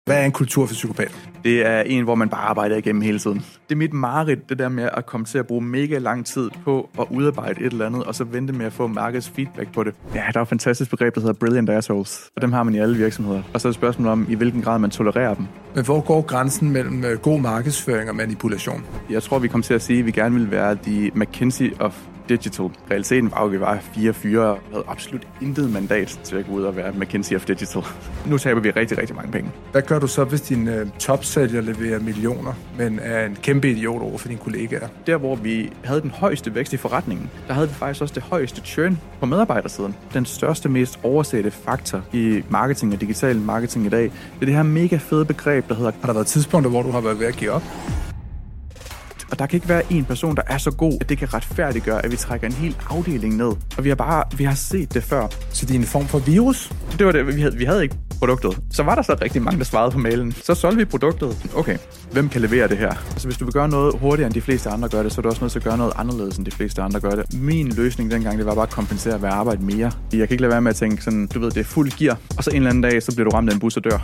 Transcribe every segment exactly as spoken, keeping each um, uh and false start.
Hvad er en kultur for psykopater? Det er en, hvor man bare arbejder igennem hele tiden. Det er mit mareridt, det der med at komme til at bruge mega lang tid på at udarbejde et eller andet, og så vente med at få markedets feedback på det. Ja, der er et fantastisk begreb, der hedder brilliant assholes, og dem har man i alle virksomheder. Og så er det et spørgsmål om, i hvilken grad man tolererer dem. Men hvor går grænsen mellem god markedsføring og manipulation? Jeg tror, vi kommer til at sige, at vi gerne vil være de McKinsey of Digital. Realiteten var jo, at vi var fire fyre og havde absolut intet mandat til at gå ud og være McKinsey of Digital. Nu taber vi rigtig, rigtig mange penge. Hvad gør du så, hvis din uh, topsælger leverer millioner, men er en kæmpe idiot over for dine kollegaer? Der, hvor vi havde den højeste vækst i forretningen, der havde vi faktisk også det højeste churn på medarbejdersiden. Den største, mest oversette faktor i marketing og digital marketing i dag, det er det her mega fede begreb, der hedder... Har der været tidspunkter, hvor du har været ved at give op? Og der kan ikke være en person, der er så god, at det kan retfærdiggøre, at vi trækker en hel afdeling ned. Og vi har bare vi har set det før. Så det er en form for virus? Det var det. Vi havde, vi havde ikke produktet. Så var der så rigtig mange, der svarede på mailen. Så solgte vi produktet. Okay, hvem kan levere det her? Altså hvis du vil gøre noget hurtigere, end de fleste andre gør det, så er du også nødt til at gøre noget anderledes, end de fleste andre gør det. Min løsning dengang, det var bare at kompensere ved at arbejde mere. Jeg kan ikke lade være med at tænke sådan, du ved, det er fuld gear. Og så en eller anden dag, så bliver du ramt af en bus og dør.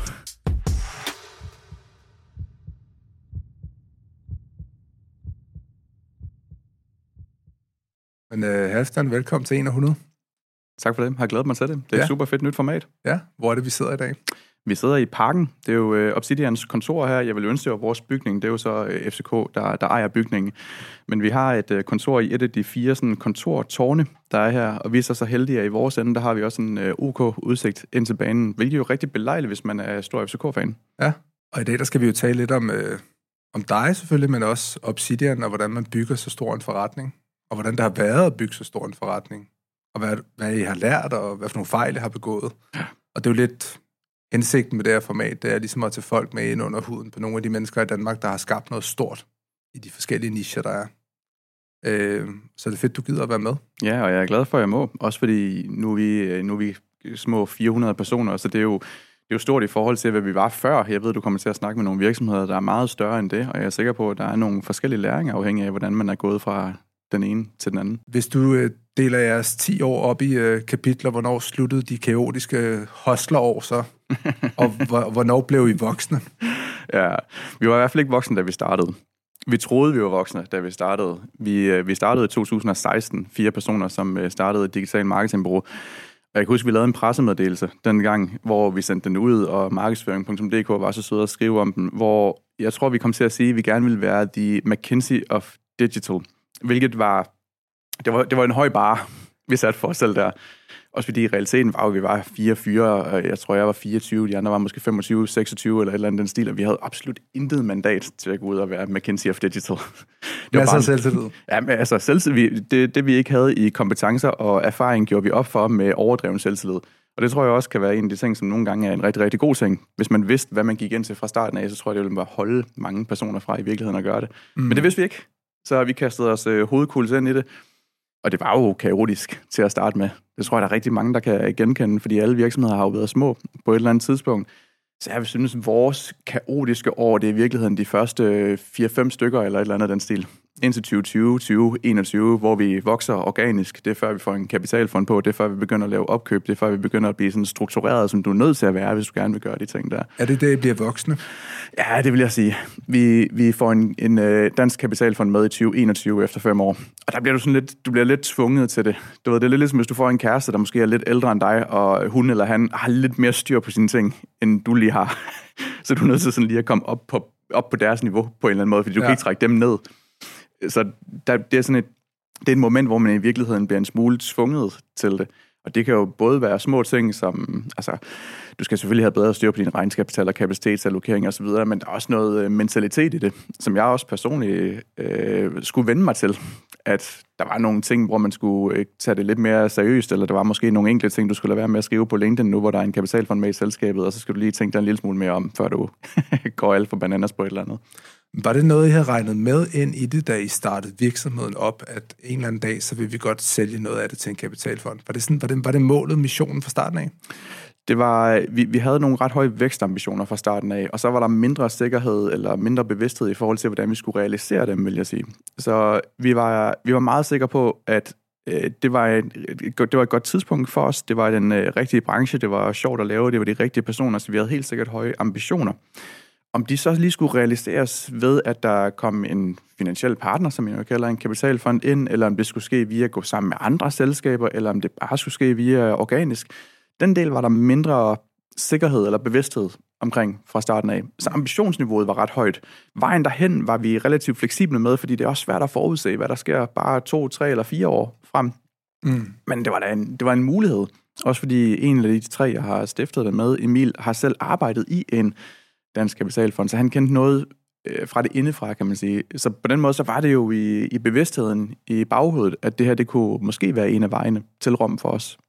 Men uh, Halfdan, velkommen til en hundrede. Tak for det. Jeg har glædet mig til det. Det er et ja. super fedt nyt format. Ja, hvor er det, vi sidder i dag? Vi sidder i Parken. Det er jo uh, Obsidians kontor her. Jeg vil ønske, det var vores bygning. Det er jo så uh, F C K, der, der ejer bygningen. Men vi har et uh, kontor i et af de fire sådan, kontortårne, der er her. Og vi er så så heldige, at i vores ende, der har vi også en uh, OK udsigt ind til banen. Hvilket er jo rigtig belejligt, hvis man er stor F C K-fan. Ja, og i dag der skal vi jo tale lidt om, øh, om dig selvfølgelig, men også Obsidian, og hvordan man bygger så stor en forretning. Og hvordan det har været at bygge så stor en forretning. Og hvad, hvad I har lært, og hvad for nogle fejl I har begået. Ja. Og det er jo lidt hensigten med det her format, det er ligesom at tage folk med ind under huden på nogle af de mennesker i Danmark, der har skabt noget stort i de forskellige nicher, der er. Øh, så det er fedt, du gider at være med. Ja, og jeg er glad for, at jeg må. Også fordi nu er vi, nu er vi små fire hundrede personer, så det er jo Det er jo stort i forhold til, hvad vi var før. Jeg ved, du kommer til at snakke med nogle virksomheder, der er meget større end det, og jeg er sikker på, at der er nogle forskellige læringer afhængig af, hvordan man er gået fra den ene til den anden. Hvis du øh, deler jeres ti år op i øh, kapitler, hvornår sluttede de kaotiske hostlerår så? Og hvornår blev I voksne? Ja, vi var i hvert fald ikke voksne, da vi startede. Vi troede, vi var voksne, da vi startede. Vi, øh, vi startede i to tusind og seksten, fire personer, som øh, startede et digitalt marketingbureau. Jeg kan huske, at vi lavede en pressemeddelelse den gang, hvor vi sendte den ud, og markedsføring punktum d k var så søde at skrive om den, hvor jeg tror, vi kom til at sige, at vi gerne ville være de McKinsey of Digital. Hvilket var, det var, det var en høj barre, vi satte for os selv der. Også fordi i realiteten var, at vi var fire fyre, og jeg tror, jeg var fireogtyve, de andre var måske femogtyve, seksogtyve eller et eller andet den stil, og vi havde absolut intet mandat til at gå ud og være McKinsey of Digital. Det var bare selvtillid. Ja, men altså selvtillid, det, det vi ikke havde i kompetencer og erfaring, gjorde vi op for med overdreven selvtillid. Og det tror jeg også kan være en af de ting, som nogle gange er en rigtig, rigtig god ting. Hvis man vidste, hvad man gik ind til fra starten af, så tror jeg, det ville bare holde mange personer fra i virkeligheden at gøre det. Mm. Men det vidste vi ikke. Så vi kastede os øh, hovedkuls ind i det. Og det var jo kaotisk til at starte med. Det tror jeg, der er rigtig mange, der kan genkende, fordi alle virksomheder har jo været små på et eller andet tidspunkt. Så jeg vil synes, at vores kaotiske år, det er i virkeligheden de første fire fem stykker eller et eller andet den stil. Indtil tyve tyve, tyve enogtyve, hvor vi vokser organisk. Det er før vi får en kapitalfond på, det er før vi begynder at lave opkøb, det er før vi begynder at blive sådan struktureret, som du er nødt til at være, hvis du gerne vil gøre de ting der. Er det det, I bliver voksne? Ja, det vil jeg sige. Vi, vi får en, en øh, dansk kapitalfond med i tyve enogtyve efter fem år. Og der bliver du sådan lidt, du bliver lidt tvunget til det. Du ved, det er lidt ligesom, hvis du får en kæreste, der måske er lidt ældre end dig, og hun eller han har lidt mere styr på sine ting, end du lige har. Så du er nødt til sådan lige at komme op på, op på deres niveau på en eller anden måde, fordi du ja. kan ikke trække dem ned. Så der, det er sådan et, det er et moment, hvor man i virkeligheden bliver en smule tvunget til det. Og det kan jo både være små ting, som, altså, du skal selvfølgelig have bedre styr på dine regnskabstal og kapacitetsallokering og så videre, men der er også noget mentalitet i det, som jeg også personligt øh, skulle vende mig til. At der var nogle ting, hvor man skulle tage det lidt mere seriøst, eller der var måske nogle enkelte ting, du skulle lade være med at skrive på LinkedIn nu, hvor der er en kapitalfond med i selskabet, og så skal du lige tænke dig en lille smule mere om, før du går alt for bananas på et eller andet. Var det noget, I havde regnet med ind i det, da I startede virksomheden op, at en eller anden dag, så vil vi godt sælge noget af det til en kapitalfond? Var det, sådan, var det, var det målet, missionen fra starten af? Det var, vi, vi havde nogle ret høje vækstambitioner fra starten af, og så var der mindre sikkerhed eller mindre bevidsthed i forhold til, hvordan vi skulle realisere dem, vil jeg sige. Så vi var, vi var meget sikre på, at det var, et, det var et godt tidspunkt for os. Det var den øh, rigtige branche. Det var sjovt at lave. Det var de rigtige personer, så vi havde helt sikkert høje ambitioner. Om de så lige skulle realiseres ved, at der kom en finansiel partner, som jeg kalder en kapitalfond ind, eller om det skulle ske via at gå sammen med andre selskaber, eller om det bare skulle ske via organisk. Den del var der mindre sikkerhed eller bevidsthed omkring fra starten af. Så ambitionsniveauet var ret højt. Vejen derhen var vi relativt fleksible med, fordi det er også svært at forudse, hvad der sker bare to, tre eller fire år frem. Mm. Men det var da en, det var en mulighed. Også fordi en af de tre, jeg har stiftet den med, Emil, har selv arbejdet i en dansk kapitalfond, så han kendte noget øh, fra det indefra, kan man sige. Så på den måde, så var det jo i, i bevidstheden, i baghovedet, at det her, det kunne måske være en af vejene til Rom for os.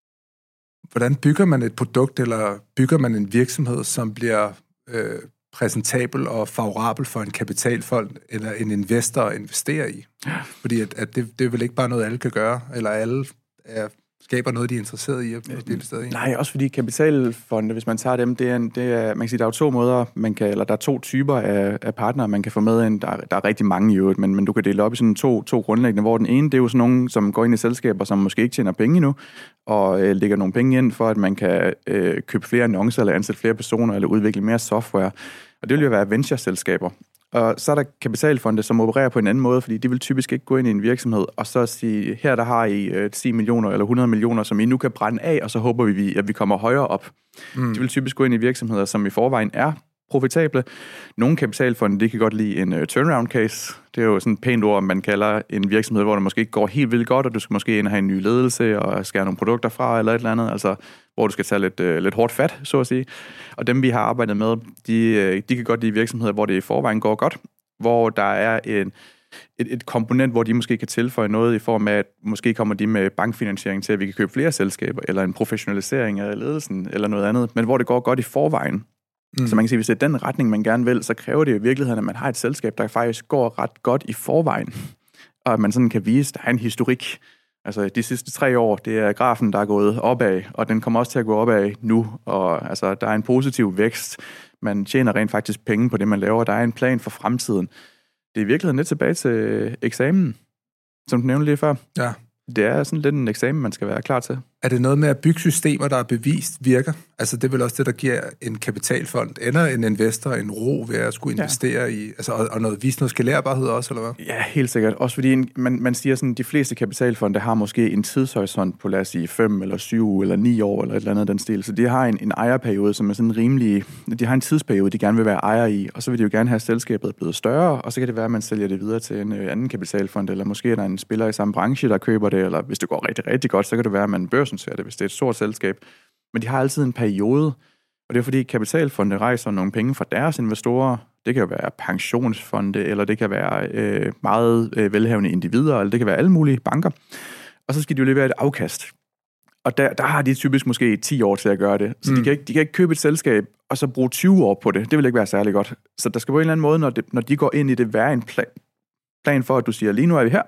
Hvordan bygger man et produkt, eller bygger man en virksomhed, som bliver øh, præsentabel og favorabel for en kapitalfond, eller en investor at investere i? Fordi at, at det, det er vel ikke bare noget, alle kan gøre, eller alle er, skaber noget, de er interesseret i at blive investeret i? Nej, også fordi kapitalfonde, hvis man tager dem, det er, en, det er, man kan sige, der er jo to måder, man kan, eller der er to typer af, af partnere, man kan få med ind. Der, der er rigtig mange i øvrigt, men, men du kan dele op i sådan to, to grundlæggende, hvor den ene, det er jo sådan nogen, som går ind i selskaber, som måske ikke tjener penge endnu, og øh, lægger nogle penge ind for, at man kan øh, købe flere annoncer, eller ansætte flere personer, eller udvikle mere software. Og det vil jo være venture-selskaber. Og så er der kapitalfonde, som opererer på en anden måde, fordi de vil typisk ikke gå ind i en virksomhed og så sige, her der har I øh, ti millioner eller hundrede millioner, som I nu kan brænde af, og så håber vi, at vi kommer højere op. Mm. De vil typisk gå ind i virksomheder, som i forvejen er profitable. Nogle kapitalfonde, de kan godt lide en uh, turnaround case. Det er jo sådan et pænt ord, man kalder en virksomhed, hvor det måske ikke går helt vildt godt, og du skal måske ind og have en ny ledelse og skære nogle produkter fra eller et eller andet, altså hvor du skal tage lidt, uh, lidt hårdt fat, så at sige. Og dem, vi har arbejdet med, de, uh, de kan godt lide virksomheder, hvor det i forvejen går godt, hvor der er en, et, et komponent, hvor de måske kan tilføje noget i form af, at måske kommer de med bankfinansiering til, at vi kan købe flere selskaber, eller en professionalisering af ledelsen, eller noget andet, men hvor det går godt i forvejen. Mm. Så man kan sige, hvis det er den retning, man gerne vil, så kræver det i virkeligheden, at man har et selskab, der faktisk går ret godt i forvejen. Og at man sådan kan vise, at der er en historik. Altså de sidste tre år, det er grafen, der er gået opad, og den kommer også til at gå opad nu. Og altså, der er en positiv vækst. Man tjener rent faktisk penge på det, man laver. Der er en plan for fremtiden. Det er i virkeligheden lidt tilbage til eksamen, som du nævnte lige før. Ja. Det er sådan lidt en eksamen, man skal være klar til. Er det noget med at bygge systemer, der er bevist virker? Altså det er vel også det, der giver en kapitalfond eller en investor en ro ved at skulle investere ja. i, altså, og, og noget, vise noget skalerbarhed også, eller hvad? Ja, helt sikkert. Også fordi en, man, man siger sådan, de fleste kapitalfonde har måske en tidshorisont på, lad os sige, fem eller syv eller ni år eller et eller andet af den stil. Så de har en, en ejerperiode, som er sådan rimelig, de har en tidsperiode, de gerne vil være ejer i, og så vil de jo gerne have selskabet blevet større, og så kan det være, at man sælger det videre til en øh, anden kapitalfond, eller måske er der en spiller i samme branche, der køber det, eller hvis det går rigtig, rigtig godt, så kan det være, at man børsnoterer det, hvis det er et stort selskab. Men de har altid en periode, og det er fordi kapitalfonde rejser nogle penge fra deres investorer. Det kan jo være pensionsfonde, eller det kan være øh, meget øh, velhavende individer, eller det kan være alle mulige banker. Og så skal de jo levere et afkast. Og der, der har de typisk måske ti år til at gøre det. Så mm. de, kan ikke, de kan ikke købe et selskab, og så bruge tyve år på det. Det vil ikke være særlig godt. Så der skal på en eller anden måde, når, det, når de går ind i det, være en plan, plan for, at du siger, lige nu er vi her,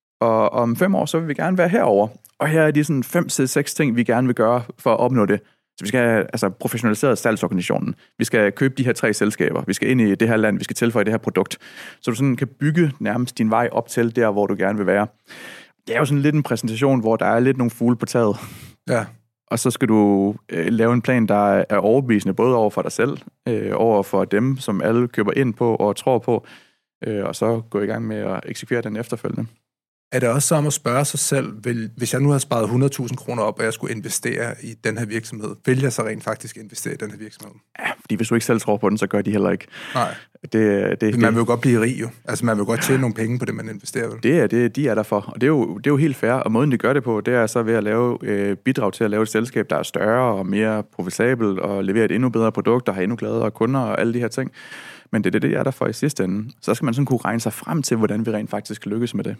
og om fem år, så vil vi gerne være herover. Og her er de sådan fem til seks ting, vi gerne vil gøre for at opnå det. Så vi skal have altså, professionaliseret salgsorganisationen. Vi skal købe de her tre selskaber. Vi skal ind i det her land. Vi skal tilføje det her produkt. Så du sådan kan bygge nærmest din vej op til der, hvor du gerne vil være. Det er jo sådan lidt en præsentation, hvor der er lidt nogle fugle på taget. Ja. Og så skal du øh, lave en plan, der er overbevisende, både over for dig selv, øh, over for dem, som alle køber ind på og tror på, øh, og så gå i gang med at eksekvere den efterfølgende. Er det også som at spørge sig selv, vil, hvis jeg nu har sparet hundrede tusind kroner op, og jeg skulle investere i den her virksomhed, vil jeg så rent faktisk investere i den her virksomhed? Ja, fordi hvis du ikke selv tror på den, så gør de heller ikke. Nej. Det, det, man vil jo godt blive rig jo. Altså man vil godt tjene nogle penge på det, man investerer. Vel? Det er det, de er der for. Og det er, jo, det er jo helt fair. Og måden, de gør det på, det er så ved at lave øh, bidrag til at lave et selskab, der er større og mere profitabelt, og levere et endnu bedre produkt, og have endnu gladere kunder og alle de her ting. Men det er det, det er der for i sidste ende. Så skal man sådan kunne regne sig frem til, hvordan vi rent faktisk lykkes med det.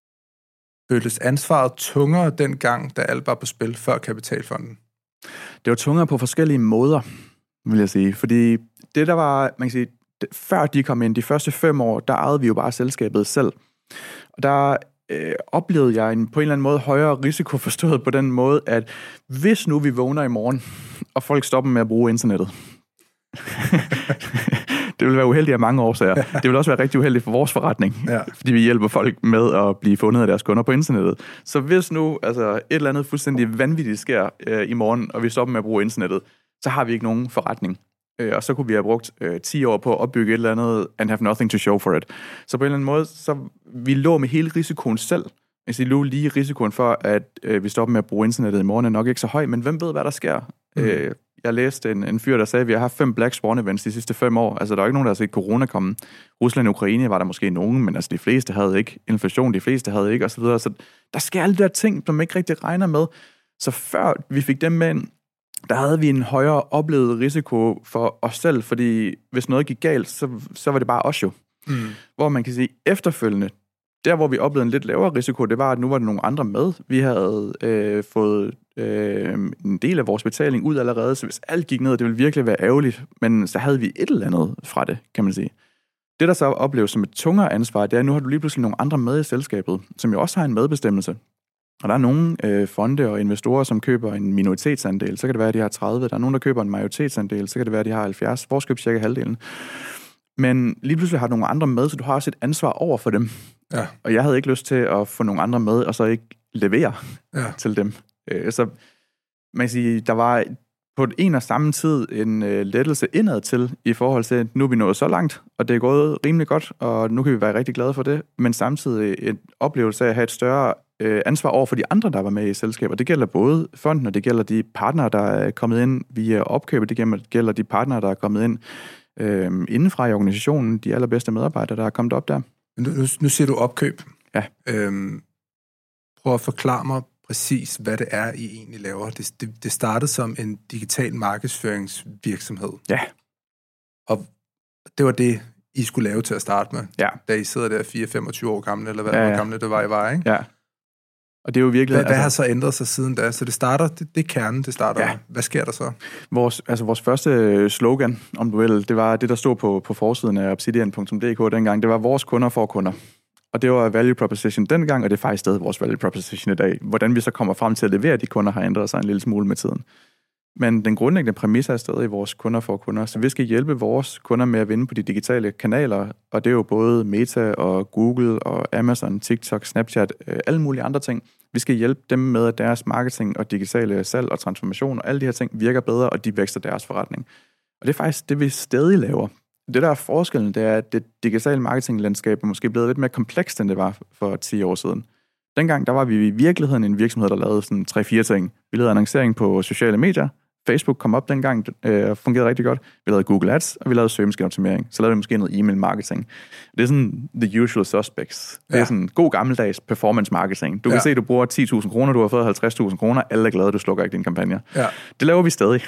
Føltes ansvaret tungere dengang, da alt var på spil før kapitalfonden? Det var tungere på forskellige måder, vil jeg sige. Fordi det, der var, man kan sige, før de kom ind, de første fem år, der ejede vi jo bare selskabet selv. Og der øh, oplevede jeg en, på en eller anden måde højere risiko forstået på den måde, at hvis nu vi vågner i morgen, og folk stopper med at bruge internettet, Det vil være uheldigt af mange årsager. Det vil også være rigtig uheldigt for vores forretning, ja. Fordi vi hjælper folk med at blive fundet af deres kunder på internettet. Så hvis nu altså, et eller andet fuldstændig vanvittigt sker øh, i morgen, og vi stopper med at bruge internettet, så har vi ikke nogen forretning. Øh, og så kunne vi have brugt øh, ti år på at opbygge et eller andet, and have nothing to show for it. Så på en eller anden måde, så vi lå med hele risikoen selv. Altså, lå lige risikoen for, at øh, vi stopper med at bruge internettet i morgen, er nok ikke så høj, men hvem ved, hvad der sker? Mm. Øh, jeg læste en, en fyr, der sagde, at vi har haft fem Black Swan events de sidste fem år. Altså, der er ikke nogen, der har set corona komme. Rusland og Ukraine var der måske nogen, men altså, de fleste havde ikke. Inflation, de fleste havde ikke, osv. Så der sker alle de der ting, som man ikke rigtig regner med. Så før vi fik dem med ind, der havde vi en højere oplevet risiko for os selv, fordi hvis noget gik galt, så, så var det bare os jo. Mm. Hvor man kan sige, efterfølgende, der hvor vi oplevede en lidt lavere risiko, det var, at nu var der nogle andre med. Vi havde øh, fået øh, en del af vores betaling ud allerede, så hvis alt gik ned, det ville virkelig være ærgerligt, men så havde vi et eller andet fra det, kan man sige. Det, der så opleves som et tungere ansvar, det er, at nu har du lige pludselig nogle andre med i selskabet, som jo også har en medbestemmelse. Og der er nogle øh, fonde og investorer, som køber en minoritetsandel, så kan det være, at de har tredive. Der er nogen, der køber en majoritetsandel, så kan det være, at de har halvfjerds. Vores køber cirka halvdelen. Men lige pludselig har du nogle andre med, så du har også et ansvar over for dem. Ja. Og jeg havde ikke lyst til at få nogle andre med, og så ikke levere ja. til dem. Øh, så man kan sige, der var på en og samme tid en øh, lettelse indad til, i forhold til, at nu er vi nået så langt, og det er gået rimelig godt, og nu kan vi være rigtig glade for det, men samtidig en oplevelse af at have et større øh, ansvar over for de andre, der var med i selskabet. Det gælder både fonden, og det gælder de partnere, der er kommet ind via opkøbet, det gælder de partnere, der er kommet ind øh, indenfra i organisationen, de allerbedste medarbejdere, der er kommet op der. Nu, nu, nu siger du opkøb. Ja. Øhm, prøv at forklare mig præcis, hvad det er, I egentlig laver. Det, det, det startede som en digital markedsføringsvirksomhed. Ja. Og det var det, I skulle lave til at starte med, ja. da I sidder der fire til femogtyve år gamle, eller hvad ja, ja. hvor gamle det var, I var, ikke? Ja. Og det er jo virkelig... Hvad, altså, hvad har så ændret sig siden da? Så det starter, det, det er kernen, det starter. Ja. Hvad sker der så? Vores, altså vores første slogan, om du vil, det var det, der stod på, på forsiden af obsidian punktum d k dengang. Det var vores kunder for kunder. Og det var value proposition dengang, og det er faktisk stadig vores value proposition i dag. Hvordan vi så kommer frem til at levere de kunder, har ændret sig en lille smule med tiden. Men den grundlæggende præmis er stadig vores kunder for kunder. Så vi skal hjælpe vores kunder med at vinde på de digitale kanaler, og det er jo både Meta og Google og Amazon, TikTok, Snapchat, øh, alle mulige andre ting. Vi skal hjælpe dem med, at deres marketing og digitale salg og transformation og alle de her ting virker bedre, og de vækster deres forretning. Og det er faktisk det, vi stadig laver. Det, der er forskellen, det er, at det digitale marketinglandskab er måske blevet lidt mere komplekst, end det var for ti år siden. Dengang, der var vi i virkeligheden en virksomhed, der lavede sådan tre-fire ting. Vi lavede annoncering på sociale medier. Facebook kom op dengang og øh, fungerede rigtig godt. Vi lavede Google Ads, og vi lavede søgemaskineoptimering. Så lavede vi måske noget e-mail marketing. Det er sådan the usual suspects. Det er ja. sådan god gammeldags performance marketing. Du kan ja. se, at du bruger ti tusind kroner, du har fået halvtreds tusind kroner. Alle er glade, du slukker ikke dine kampagner. Ja. Det laver vi stadig.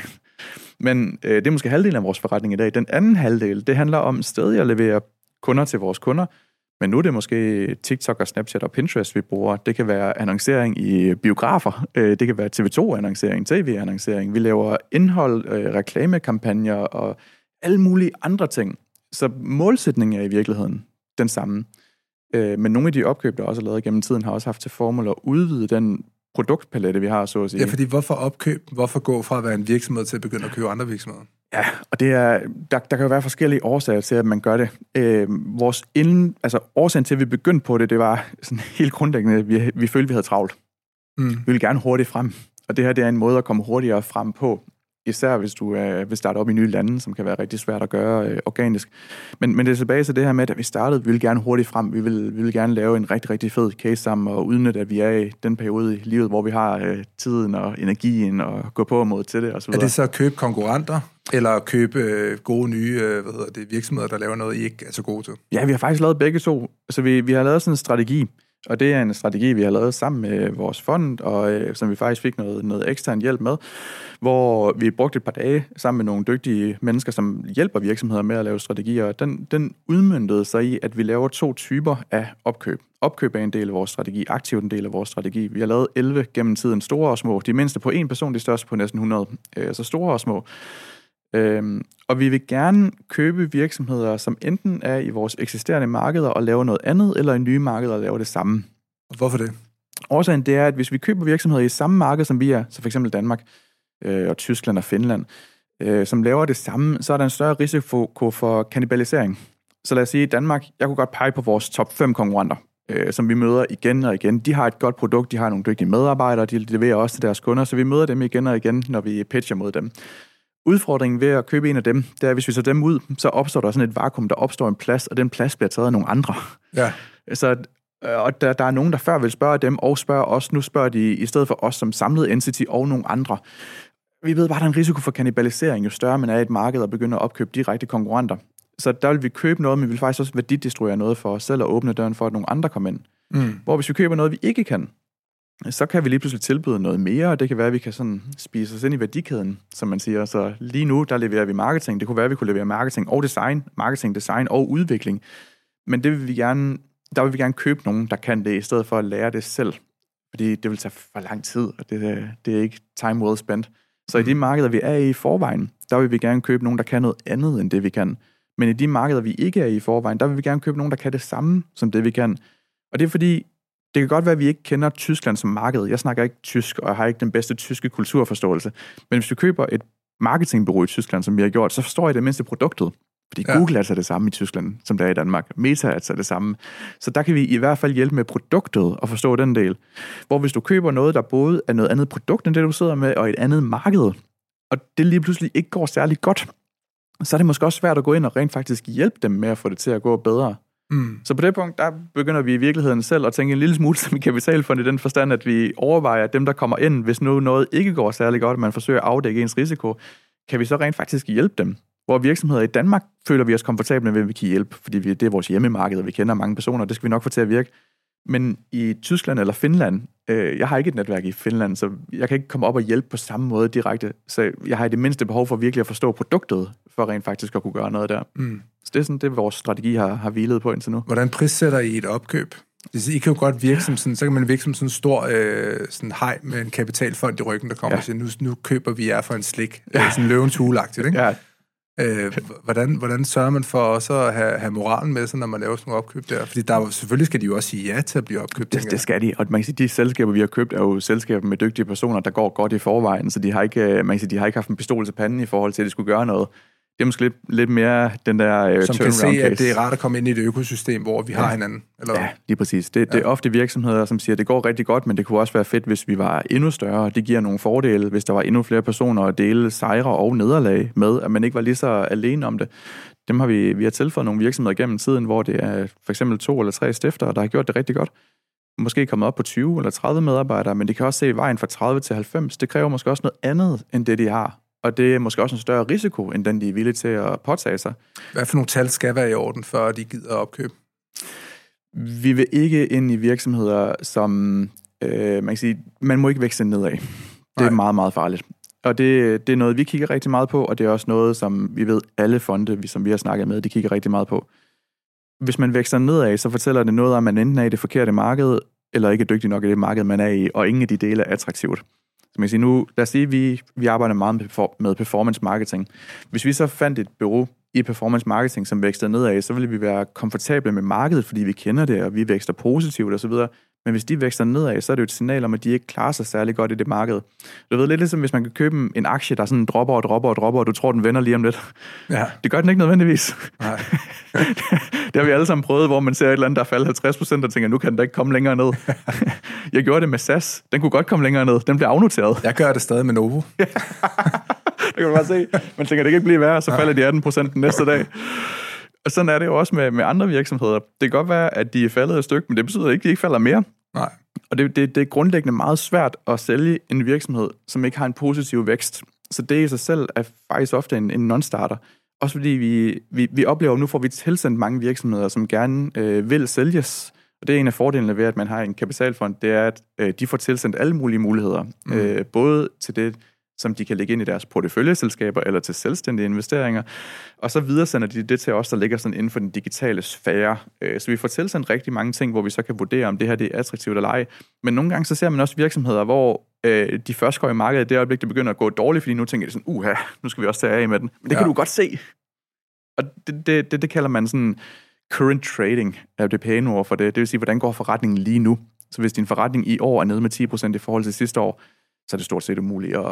Men øh, det er måske halvdelen af vores forretning i dag. Den anden halvdel, det handler om stadig at levere kunder til vores kunder. Men nu er det måske TikTok og Snapchat og Pinterest, vi bruger. Det kan være annoncering i biografer. Det kan være T V to-annoncering, T V-annoncering. Vi laver indhold, reklamekampagner og alle mulige andre ting. Så målsætningen er i virkeligheden den samme. Men nogle af de opkøb, der også er lavet gennem tiden, har også haft til formål at udvide den produktpalette, vi har, så at sige. Ja, fordi hvorfor opkøb? Hvorfor gå fra at være en virksomhed til at begynde at købe andre virksomheder? Ja, og det er, der, der kan jo være forskellige årsager til, at man gør det. Øh, vores inden, altså årsagen til, at vi begyndte på det, det var sådan helt grundlæggende, vi, vi følte, vi havde travlt. Mm. Vi ville gerne hurtigt frem, og det her det er en måde at komme hurtigere frem på. Især hvis du øh, vil starte op i nye lande, som kan være rigtig svært at gøre øh, organisk. Men, men det er tilbage til det her med, at vi startede, vi ville gerne hurtigt frem. Vi vil, vi vil gerne lave en rigtig, rigtig fed case sammen og udnytte, at vi er i den periode i livet, hvor vi har øh, tiden og energien og gå på mod til det og så videre. Er det så at købe konkurrenter, eller at købe øh, gode nye øh, hvad hedder det, virksomheder, der laver noget, I ikke er så gode til? Ja, vi har faktisk lavet begge to. Altså vi, vi har lavet sådan en strategi, og det er en strategi, vi har lavet sammen med vores fond, og øh, som vi faktisk fik noget, noget ekstern hjælp med, hvor vi brugte et par dage sammen med nogle dygtige mennesker, som hjælper virksomheder med at lave strategier. Den, den udmøntede sig i, at vi laver to typer af opkøb. Opkøb er en del af vores strategi, aktivt en del af vores strategi. Vi har lavet elleve gennem tiden, store og små. De mindste på en person, de største på næsten hundrede. Øh, så store og små. Øhm, og vi vil gerne købe virksomheder, som enten er i vores eksisterende markeder og laver noget andet, eller i nye markeder og laver det samme. Hvorfor det? Årsagen det er, at hvis vi køber virksomheder i samme marked, som vi er, så for eksempel Danmark øh, og Tyskland og Finland, øh, som laver det samme, så er der en større risiko for kannibalisering. Så lad os sige, i Danmark, jeg kunne godt pege på vores top fem konkurrenter, øh, som vi møder igen og igen. De har et godt produkt, de har nogle dygtige medarbejdere, de leverer også til deres kunder, så vi møder dem igen og igen, når vi pitcher mod dem. Udfordringen ved at købe en af dem, det er, at hvis vi så dem ud, så opstår der sådan et vakuum, der opstår en plads, og den plads bliver taget af nogle andre. Ja. Så og der, der er nogen, der før vil spørge dem, og spørger os. Nu spørger de i stedet for os som samlet entity og nogle andre. Vi ved bare, at der er en risiko for kannibalisering, jo større man er i et marked og begynder at opkøbe direkte konkurrenter. Så der vil vi købe noget, men vi vil faktisk også værdidistruere noget for os selv og åbne døren for, at nogle andre kommer ind. Mm. Hvor hvis vi køber noget, vi ikke kan, så kan vi lige pludselig tilbyde noget mere, og det kan være, at vi kan sådan spise os ind i værdikæden, som man siger. Så lige nu, der leverer vi marketing. Det kunne være, at vi kunne levere marketing og design, marketing, design og udvikling. Men det vil vi gerne, der vil vi gerne købe nogen, der kan det, i stedet for at lære det selv. Fordi det vil tage for lang tid, og det, det er ikke time well spent. Så mm. i de markeder, vi er i i forvejen, der vil vi gerne købe nogen, der kan noget andet end det, vi kan. Men i de markeder, vi ikke er i i forvejen, der vil vi gerne købe nogen, der kan det samme som det, vi kan. Og det er fordi, det kan godt være, at vi ikke kender Tyskland som marked. Jeg snakker ikke tysk, og har ikke den bedste tyske kulturforståelse. Men hvis du køber et marketingbureau i Tyskland, som vi har gjort, så forstår jeg det mindste produktet. Fordi ja. Google er altså det samme i Tyskland, som det er i Danmark. Meta er altså det samme. Så der kan vi i hvert fald hjælpe med produktet og forstå den del. Hvor hvis du køber noget, der både er noget andet produkt, end det du sidder med, og et andet marked, og det lige pludselig ikke går særlig godt, så er det måske også svært at gå ind og rent faktisk hjælpe dem med at få det til at gå bedre. Mm. Så på det punkt, der begynder vi i virkeligheden selv at tænke en lille smule som en kapitalfond i den forstand, at vi overvejer, at dem, der kommer ind, hvis nu noget ikke går særlig godt, og man forsøger at afdække ens risiko, kan vi så rent faktisk hjælpe dem. Hvor virksomheder i Danmark føler vi os komfortable med, at vi kan hjælpe, fordi vi, det er vores hjemmemarked, og vi kender mange personer, det skal vi nok få til at virke. Men i Tyskland eller Finland, øh, jeg har ikke et netværk i Finland, så jeg kan ikke komme op og hjælpe på samme måde direkte. Så jeg har i det mindste behov for virkelig at forstå produktet, for rent faktisk at kunne gøre noget der. Mm. Så det er sådan, det vores strategi har, har hvilet på indtil nu. Hvordan prissætter I et opkøb? I kan jo godt virke som sådan, så kan man virke som sådan en stor øh, sådan hej med en kapitalfond i ryggen, der kommer ja. og siger, nu, nu køber vi jer for en slik. Ja. Sådan løvens hule-agtigt, ikke? Ja. Øh, hvordan, hvordan sørger man for også at have, have moralen med sig, når man laver sådan nogle opkøb der? Fordi der er, selvfølgelig skal de jo også sige ja til at blive opkøbt. Det, det skal de, og man kan sige, de selskaber, vi har købt, er jo selskaber med dygtige personer, der går godt i forvejen, så de har ikke, man kan sige, de har ikke haft en pistol til panden i forhold til, at de skulle gøre noget. Det er måske lidt, lidt mere den der uh, som kan se, case. At det er rart at komme ind i et økosystem, hvor vi ja. har hinanden. Eller? Ja, lige præcis. Det, ja. det er ofte virksomheder, som siger, at det går rigtig godt, men det kunne også være fedt, hvis vi var endnu større. Det giver nogle fordele, hvis der var endnu flere personer at dele sejre og nederlag med, at man ikke var lige så alene om det. Dem har vi, vi har tilføjet nogle virksomheder gennem tiden, hvor det er for eksempel to eller tre stiftere, der har gjort det rigtig godt. Måske kommet op på tyve eller tredive medarbejdere, men de kan også se vejen fra tredive til halvfems. Det kræver måske også noget andet, end det de har. Og det er måske også en større risiko, end den, de er villige til at påtage sig. Hvad for nogle tal skal være i orden, før de gider at opkøbe? Vi vil ikke ind i virksomheder, som øh, man kan sige, man må ikke vækste nedad. Det Nej. er meget, meget farligt. Og det, det er noget, vi kigger rigtig meget på, og det er også noget, som vi ved, alle fonde, som vi har snakket med, de kigger rigtig meget på. Hvis man vækster nedad, så fortæller det noget om, at man enten er i det forkerte marked, eller ikke er dygtig nok i det marked, man er i, og ingen af de dele er attraktivt. Så man kan sige, nu, lad os sige, at vi, vi arbejder meget med performance marketing. Hvis vi så fandt et bureau i performance marketing, som vækster nedad, så ville vi være komfortable med markedet, fordi vi kender det, og vi vækster positivt osv. Men hvis de vækster nedad, så er det jo et signal om, at de ikke klarer sig særlig godt i det marked. Du ved lidt ligesom, hvis man kan købe en aktie, der sådan dropper og dropper og dropper, og du tror, den vender lige om lidt. Ja. Det gør den ikke nødvendigvis. Nej. Det har vi alle sammen prøvet, hvor man ser et eller andet, der falder halvtreds procent, og tænker, nu kan den da ikke komme længere ned. Jeg gjorde det med S A S. Den kunne godt komme længere ned. Den blev afnoteret. Jeg gør det stadig med Novo. Det kan du bare se. Man tænker, det kan ikke blive værre, så falder de atten procent den næste dag. Og sådan er det jo også med, med andre virksomheder. Det kan godt være, at de er faldet et stykke, men det betyder ikke, at de ikke falder mere. Nej. Og det, det, det er grundlæggende meget svært at sælge en virksomhed, som ikke har en positiv vækst. Så det i sig selv er faktisk ofte en, en non-starter. Også fordi vi, vi, vi oplever, at nu får vi tilsendt mange virksomheder, som gerne øh, vil sælges. Og det er en af fordelene ved, at man har en kapitalfond, det er, at øh, de får tilsendt alle mulige muligheder. Mm. Øh, både til det, som de kan lægge ind i deres porteføljeselskaber eller til selvstændige investeringer. Og så videre sender de det til os, der ligger sådan inden for den digitale sfære. Så vi får tilsendt rigtig mange ting, hvor vi så kan vurdere, om det her det er attraktivt eller ej. Men nogle gange så ser man også virksomheder, hvor øh, de først går i markedet, det øjeblik, det begynder at gå dårligt, fordi nu tænker de sådan, uha, nu skal vi også tage af med den. Men det ja. kan du godt se. Og det, det, det, det kalder man sådan current trading, er det pæne ord for det. Det vil sige, hvordan går forretningen lige nu? Så hvis din forretning i år er nede med ti procent i forhold til sidste år, så er det stort set umuligt at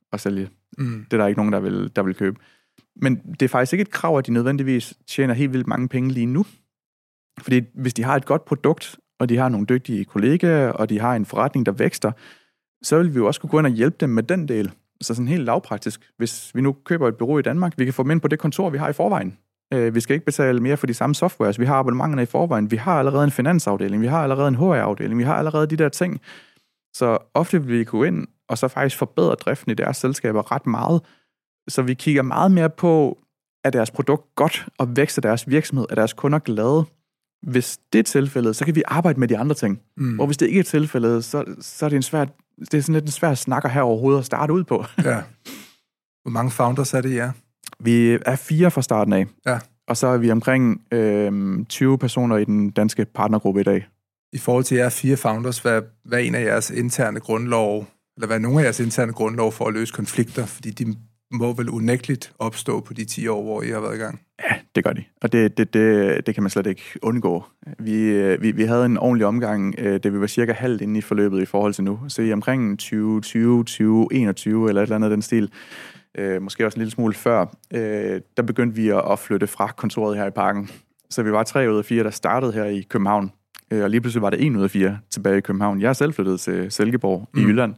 at sælge. Mm. Det er der ikke nogen, der vil, der vil købe. Men det er faktisk ikke et krav, at de nødvendigvis tjener helt vildt mange penge lige nu. Fordi hvis de har et godt produkt, og de har nogle dygtige kollegaer, og de har en forretning, der vækster, så vil vi jo også kunne gå ind og hjælpe dem med den del. Så sådan helt lavpraktisk. Hvis vi nu køber et bureau i Danmark, vi kan få dem ind på det kontor, vi har i forvejen. Vi skal ikke betale mere for de samme softwares. Vi har abonnementerne i forvejen. Vi har allerede en finansafdeling. Vi har allerede en H R-afdeling. Vi har allerede de der ting. Så ofte vil vi gå ind og så faktisk forbedre driften i deres selskaber ret meget. Så vi kigger meget mere på, er deres produkt godt, og vækster deres virksomhed, er deres kunder glade. Hvis det er tilfældet, så kan vi arbejde med de andre ting. Mm. Og hvis det ikke er tilfældet, så, så er det en svær, det er sådan lidt en svær snakker her overhovedet at starte ud på. Ja. Hvor mange founders er det, ja? Vi er fire fra starten af. Ja. Og så er vi omkring øh, tyve personer i den danske partnergruppe i dag. I forhold til jeres fire founders, hvad, hvad er en af jeres interne grundlov, eller hvad er nogle af jeres interne grundlov for at løse konflikter? Fordi de må vel unægteligt opstå på de ti år, hvor I har været i gang? Ja, det gør de. Og det, det, det, det kan man slet ikke undgå. Vi, vi, vi havde en ordentlig omgang, da vi var cirka halvt inde i forløbet i forhold til nu. Så i omkring tyve tyve, tyve enogtyve eller et eller andet den stil, øh, måske også en lille smule før, øh, der begyndte vi at flytte fra kontoret her i Parken. Så vi var tre ud af fire, der startede her i København. Og lige pludselig var det en ud af fire tilbage i København. Jeg er selv flyttet til Silkeborg mm. i Jylland,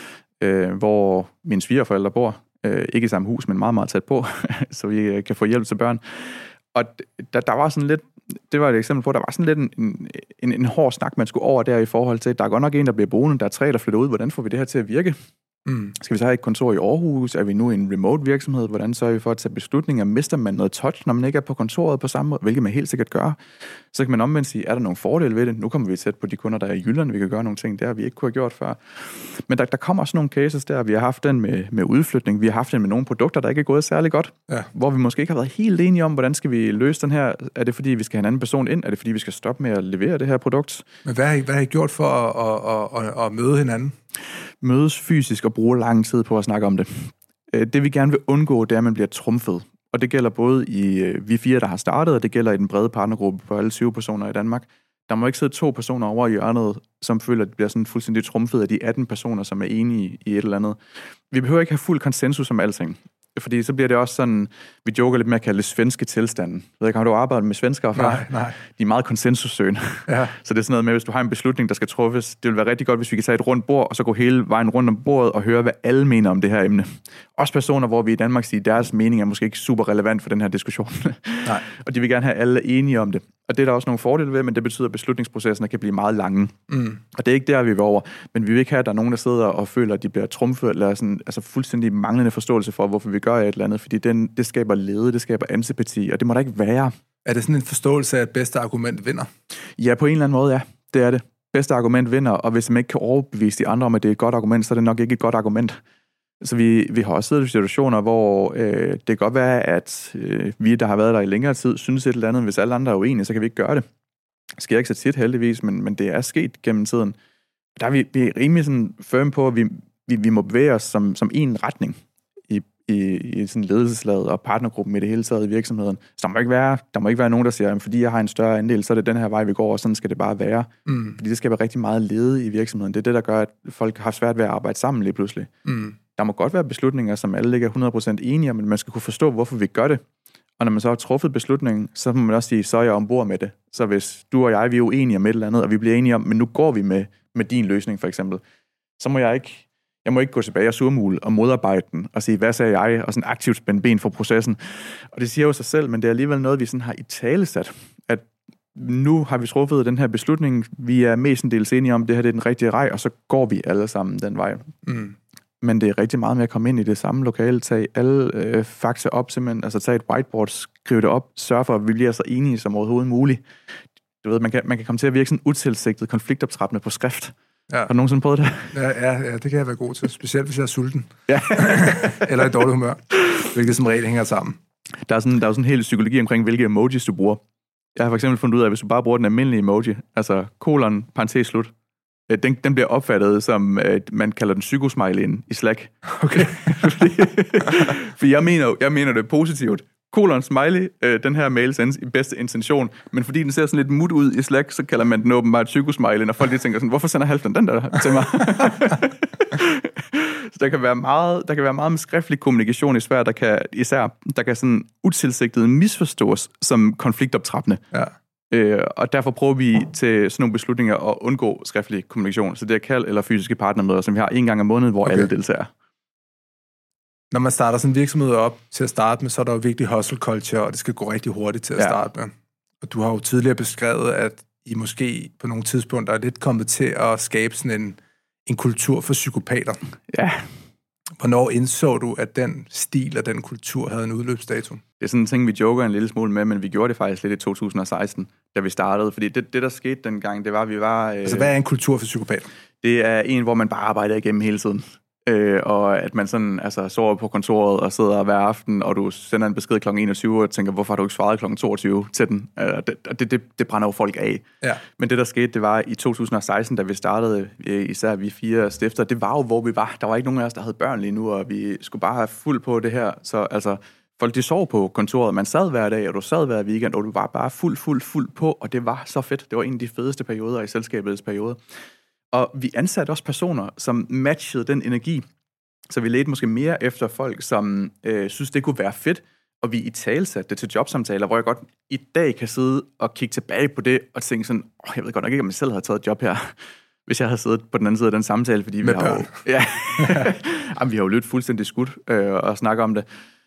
øh, hvor mine svigerforældre bor. Øh, ikke i samme hus, men meget, meget tæt på, så vi kan få hjælp til børn. Og der, der var sådan lidt, det var et eksempel på, der var sådan lidt en, en, en hård snak, man skulle over der i forhold til, der er godt nok en, der bliver boende, der er tre, der flytter ud. Hvordan får vi det her til at virke? Mm. Skal vi så have et kontor i Aarhus? Er vi nu en remote virksomhed? Hvordan sørger vi for at tage beslutninger? Mister man noget touch, når man ikke er på kontoret på samme måde? Hvilket man helt sikkert gør. Så kan man omvendt sige, er der nogle fordele ved det? Nu kommer vi tæt på de kunder, der er i Jylland. Vi kan gøre nogle ting der, vi ikke kunne have gjort før. Men der, der kommer også nogle cases der. Vi har haft den med, med udflytning. Vi har haft den med nogle produkter, der ikke er gået særlig godt. Ja. Hvor vi måske ikke har været helt enige om, hvordan skal vi løse den her. Er det fordi, vi skal have en anden person ind? Er det fordi, vi skal stoppe med at levere det her produkt? Men hvad har I, hvad har I gjort for at, at, at, at møde hinanden? Mødes fysisk og bruge lang tid på at snakke om det. Det vi gerne vil undgå, det er, at man bliver trumfet. Og det gælder både i vi fire, der har startet, og det gælder i den brede partnergruppe på alle tyve personer i Danmark. Der må ikke sidde to personer over i hjørnet, som føler, at det bliver sådan fuldstændig trumfet af de atten personer, som er enige i et eller andet. Vi behøver ikke have fuld konsensus om alting. Fordi så bliver det også sådan, vi joker lidt med at kalde det svenske tilstanden. Jeg ved ikke, har du arbejdet med svenskere før? Nej, nej. De er meget konsensussøgende. Ja. Så det er sådan noget med, hvis du har en beslutning, der skal træffes, det vil være rigtig godt, hvis vi kan tage et rundt bord, og så gå hele vejen rundt om bordet og høre, hvad alle mener om det her emne. Også personer, hvor vi i Danmark siger, deres mening er måske ikke super relevant for den her diskussion. Nej. Og de vil gerne have alle enige om det. Og det er der også nogle fordele ved, men det betyder, at beslutningsprocesserne kan blive meget lange. Mm. Og det er ikke der, vi vil over. Men vi vil ikke have, at der er nogen, der sidder og føler, at de bliver trumfet, eller sådan, altså fuldstændig manglende forståelse for, hvorfor vi gør et eller andet. Fordi den, det skaber lede, det skaber antipati, og det må der ikke være. Er det sådan en forståelse af, at bedste argument vinder? Ja, på en eller anden måde, ja. Det er det. Bedste argument vinder, og hvis man ikke kan overbevise de andre om, at det er et godt argument, så er det nok ikke et godt argument. Så vi, vi har også siddet i situationer, hvor øh, det kan godt være, at øh, vi, der har været der i længere tid, synes et eller andet. Hvis alle andre er uenige, så kan vi ikke gøre det. Det sker ikke så tit heldigvis, men, men det er sket gennem tiden. Der er vi, vi er rimelig sådan firm på, at vi, vi, vi må bevæge os som, som en retning i, i, i sådan ledelseslaget og partnergruppen i det hele taget i virksomheden. Så der må ikke være, der må ikke være nogen, der siger, at fordi jeg har en større andel, så er det den her vej, vi går, og sådan skal det bare være. Mm. Fordi det skaber rigtig meget lede i virksomheden. Det er det, der gør, at folk har svært ved at arbejde sammen lige pludselig. Mm. Der må godt være beslutninger, som alle ikke er hundrede procent enige om, men man skal kunne forstå, hvorfor vi gør det. Og når man så har truffet beslutningen, så må man også sige, så er jeg ombord med det. Så hvis du og jeg, vi er uenige om et eller andet, og vi bliver enige om, men nu går vi med, med din løsning for eksempel, så må jeg ikke, jeg må ikke gå tilbage og surmule og modarbejde den, og sige, hvad sagde jeg, og sådan aktivt spænde ben for processen. Og det siger jo sig selv, men det er alligevel noget, vi sådan har i talesat, at nu har vi truffet den her beslutning, vi er mestendels enige om, det her det er den rigtige vej, og så går vi alle sammen den vej. Mm. Men det er rigtig meget med at komme ind i det samme lokale, tage alle øh, fakta op, simpelthen, altså tage et whiteboard, skrive det op, sørge for, at vi bliver så enige som overhovedet muligt. Du ved, man kan, man kan komme til at virke sådan utilsigtet konfliktoptrappende på skrift. Ja. Har du nogensinde prøvet det? Ja, ja, ja, det kan jeg være god til, specielt hvis jeg er sulten. Ja. Eller i dårlig humør, hvilket som regel hænger sammen. Der er sådan, der er sådan en hel psykologi omkring, hvilke emojis du bruger. Jeg har for eksempel fundet ud af, at hvis du bare bruger den almindelige emoji, altså kolon, parentes, slut, Den, den bliver opfattet som, at man kalder den psykosmileyen i Slack. Okay. For jeg mener, jeg mener det positivt. Kolon smiley, øh, den her mail sendes i bedste intention, men fordi den ser sådan lidt mut ud i Slack, så kalder man den åbenbart psykosmileyen, og folk lige tænker sådan, hvorfor sender Halvdan den der til mig? Så der kan være meget, der kan være meget med skriftlig kommunikation i Sverige, der kan især der kan sådan utilsigtet misforstås som konfliktoptrappende. Ja. Øh, og derfor prøver vi til sådan nogle beslutninger at undgå skriftlig kommunikation. Så det er kald eller fysiske partnermøder, som vi har en gang om måneden, hvor okay. alle deltager. Når man starter sådan en virksomhed op til at starte med, så er der jo virkelig hustle culture, og det skal gå rigtig hurtigt til at ja. starte med. Og du har jo tidligere beskrevet, at I måske på nogle tidspunkter er lidt kommet til at skabe sådan en, en kultur for psykopater. Ja. Hvornår indså du, at den stil og den kultur havde en udløbsdato? Det er sådan en ting, vi joker en lille smule med, men vi gjorde det faktisk lidt i to tusind og seksten, da vi startede. Fordi det, det der skete dengang, det var, at vi var... Øh, altså, hvad er en kultur for psykopater? Det er en, hvor man bare arbejder igennem hele tiden. Øh, og at man sådan, altså, sover på kontoret og sidder hver aften, og du sender en besked klokken enogtyve og tænker, hvorfor har du ikke svaret klokken toogtyve til den? Øh, det, det, det, det brænder jo folk af. Ja. Men det, der skete, det var i to tusind og seksten, da vi startede, især vi fire stifter, det var jo, hvor vi var. Der var ikke nogen af os, der havde børn lige nu, og vi skulle bare have fuld på det her. Så altså, folk, de sov på kontoret. Man sad hver dag, og du sad hver weekend, og du var bare fuld, fuld, fuld på, og det var så fedt. Det var en af de fedeste perioder i selskabets periode. Og vi ansatte også personer, som matchede den energi. Så vi ledte måske mere efter folk, som øh, synes, det kunne være fedt, og vi i talsatte det til jobsamtaler, hvor jeg godt i dag kan sidde og kigge tilbage på det, og tænke sådan, åh, jeg ved godt nok ikke, om jeg selv havde taget et job her, hvis jeg havde siddet på den anden side af den samtale, fordi vi har jo, ja, Jamen, vi har jo lyttet fuldstændig skudt øh, og snakke om det.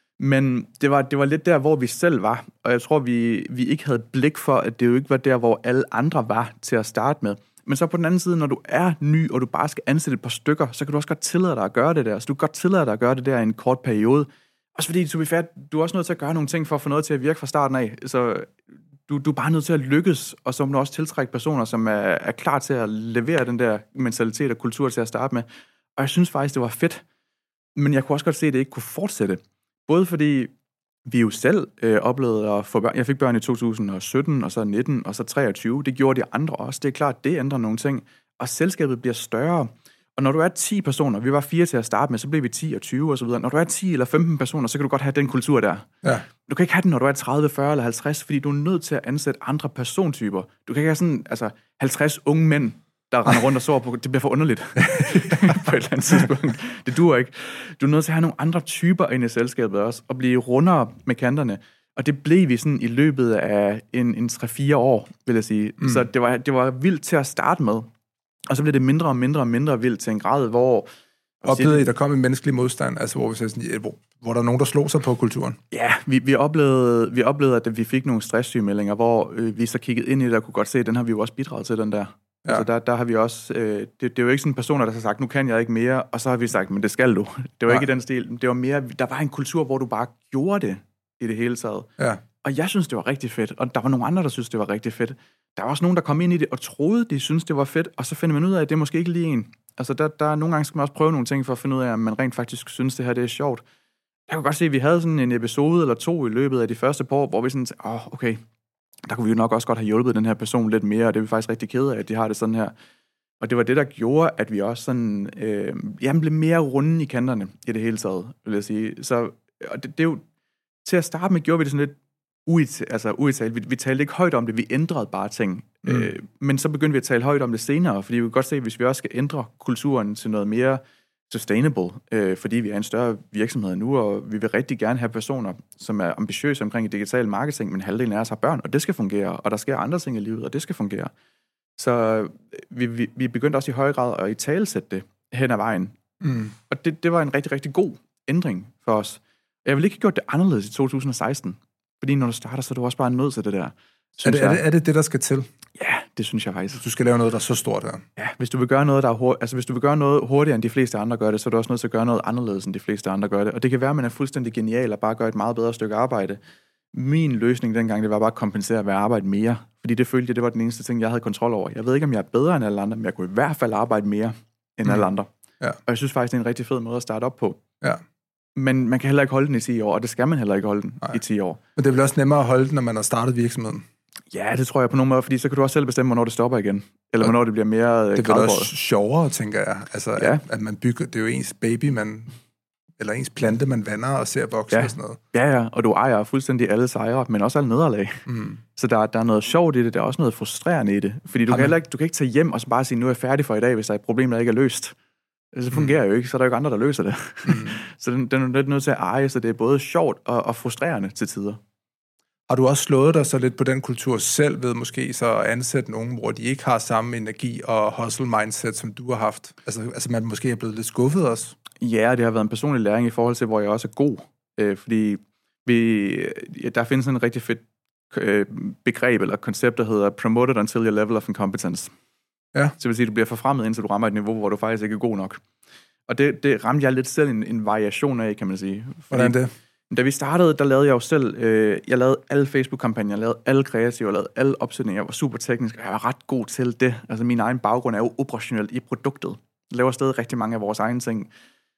Men det var, det var lidt der, hvor vi selv var, og jeg tror, vi, vi ikke havde blik for, at det jo ikke var der, hvor alle andre var til at starte med. Men så på den anden side, når du er ny, og du bare skal ansætte et par stykker, så kan du også godt tillade dig at gøre det der. Så du kan godt tillade dig at gøre det der i en kort periode. Også fordi, to be fair, du er også nødt til at gøre nogle ting for at få noget til at virke fra starten af. Så du, du er bare nødt til at lykkes, og så må du også tiltrække personer, som er, er klar til at levere den der mentalitet og kultur til at starte med. Og jeg synes faktisk, det var fedt. Men jeg kunne også godt se, at det ikke kunne fortsætte. Både fordi vi jo selv øh, oplevede at få børn. Jeg fik børn i to tusind og sytten, og så nitten, og så treogtyve. Det gjorde de andre også. Det er klart, det ændrer nogle ting. Og selskabet bliver større. Og når du er ti personer, vi var fire til at starte med, så blev vi ti og tyve og så videre. Når du er ti eller femten personer, så kan du godt have den kultur der. Ja. Du kan ikke have den, når du er tredive, fyrre eller halvtreds, fordi du er nødt til at ansætte andre persontyper. Du kan ikke have sådan, altså halvtreds unge mænd, der render rundt og sover på. Det bliver for underligt på et eller andet tidspunkt. Det duer ikke. Du er nødt til at have nogle andre typer ind i selskabet også, og blive rundere med kanterne. Og det blev vi sådan i løbet af en, en tre fire år, vil jeg sige. Mm. Så det var, det var vildt til at starte med. Og så blev det mindre og mindre og mindre vildt til en grad, hvor... Oplevede I, der kom en menneskelig modstand, altså hvor, vi sådan, hvor, hvor der er nogen, der slog sig på kulturen? Ja, vi, vi, oplevede, vi oplevede, at vi fik nogle stresssygemeldinger, hvor øh, vi så kiggede ind i det og kunne godt se, at den har vi jo også bidraget til, den der. Ja. Altså der, der har vi også... Øh, det, det er jo ikke sådan personer, der har sagt, nu kan jeg ikke mere, og så har vi sagt, men det skal du. Det var Nej. ikke i den stil. Det var mere... Der var en kultur, hvor du bare gjorde det i det hele taget. Ja. Og jeg synes, det var rigtig fedt. Og der var nogle andre, der synes, det var rigtig fedt. Der var også nogen, der kom ind i det og troede, de synes det var fedt, og så finder man ud af, at det er måske ikke lige en. Altså, der, der nogle gange skal man også prøve nogle ting for at finde ud af, at man rent faktisk synes, det her det er sjovt. Jeg kan godt se, at vi havde sådan en episode eller to i løbet af de første par år, hvor vi sådan tænkte, åh, oh, okay, der kunne vi jo nok også godt have hjulpet den her person lidt mere, og det er vi faktisk rigtig kede af, at de har det sådan her. Og det var det, der gjorde, at vi også sådan, øh, jamen, blev mere runde i kanterne i det hele taget, vil jeg sige. Så og det, det er jo, til at starte med, gjorde vi det sådan lidt Uit, altså udtalt. Vi, vi talte ikke højt om det, vi ændrede bare ting. Mm. Øh, men så begyndte vi at tale højt om det senere, fordi vi kan godt se, at hvis vi også skal ændre kulturen til noget mere sustainable, øh, fordi vi er en større virksomhed nu, og vi vil rigtig gerne have personer, som er ambitiøse omkring digital marketing, men halvdelen af os har børn, og det skal fungere, og der sker andre ting i livet, og det skal fungere. Så vi, vi, vi begyndte også i høj grad at italesætte det hen ad vejen. Mm. Og det, det var en rigtig, rigtig god ændring for os. Jeg ville ikke have gjort det anderledes i to tusind og seksten. Fordi når du starter, så er du også bare nødt til det der. Er det, er, det, er det det, der skal til? Ja, det synes jeg faktisk. Du skal lave noget, der er så stort her. Ja, hvis du vil gøre noget, der er hurtigt, altså hvis du vil gøre noget hurtigere, end de fleste andre gør det, så er du også nødt til at gøre noget anderledes, end de fleste andre gør det. Og det kan være, at man er fuldstændig genial og bare gør et meget bedre stykke arbejde. Min løsning dengang, det var bare at kompensere ved at arbejde mere. Fordi det følte jeg, det var den eneste ting, jeg havde kontrol over. Jeg ved ikke, om jeg er bedre end alle andre, men jeg kunne i hvert fald arbejde mere end mm. alle andre. Ja. Og jeg synes faktisk, det er en rigtig fed måde at starte op på. Ja. Men man kan heller ikke holde den i ti år, og det skal man heller ikke holde den Nej. i ti år. Men det er vel også nemmere at holde den, når man har startet virksomheden? Ja, det tror jeg på nogen måde, fordi så kan du også selv bestemme, hvornår det stopper igen. Eller og hvornår det bliver mere det er vel også sjovere, tænker jeg. Altså, ja. at, at man bygger, det er jo ens baby, man, eller ens plante, man vander og ser vokse ja. og sådan noget. Ja, ja, og du ejer fuldstændig alle sejre, men også alle nederlag. Mm. Så der, der er noget sjovt i det, der er også noget frustrerende i det. Fordi du, kan, heller ikke, du kan ikke tage hjem og så bare sige, nu er jeg færdig for i dag, hvis der er et problem, der ikke er løst. Det fungerer jo ikke, så er der jo ikke andre, der løser det. Mm. Så den, den er lidt nødt til at eje, så det er både sjovt og, og frustrerende til tider. Har du også slået dig så lidt på den kultur selv ved måske så at ansætte nogen, hvor de ikke har samme energi og hustle mindset, som du har haft? Altså, altså man måske er blevet lidt skuffet også? Ja, det har været en personlig læring i forhold til, hvor jeg også er god. Øh, fordi vi, ja, der findes en rigtig fedt øh, begreb eller koncept, der hedder promoted until your level of incompetence. Ja. Så vil sige, at du bliver forfremmet, indtil du rammer et niveau, hvor du faktisk ikke er god nok. Og det, det ramte jeg lidt selv en, en variation af, kan man sige. Fordi, hvordan det? Da vi startede, der lavede jeg jo selv, øh, jeg lavede alle Facebook-kampagner, jeg lavede alle kreative, jeg lavede alle opsætninger, jeg var super teknisk, og jeg var ret god til det. Altså min egen baggrund er jo operationelt i produktet. Jeg laver stadig rigtig mange af vores egne ting.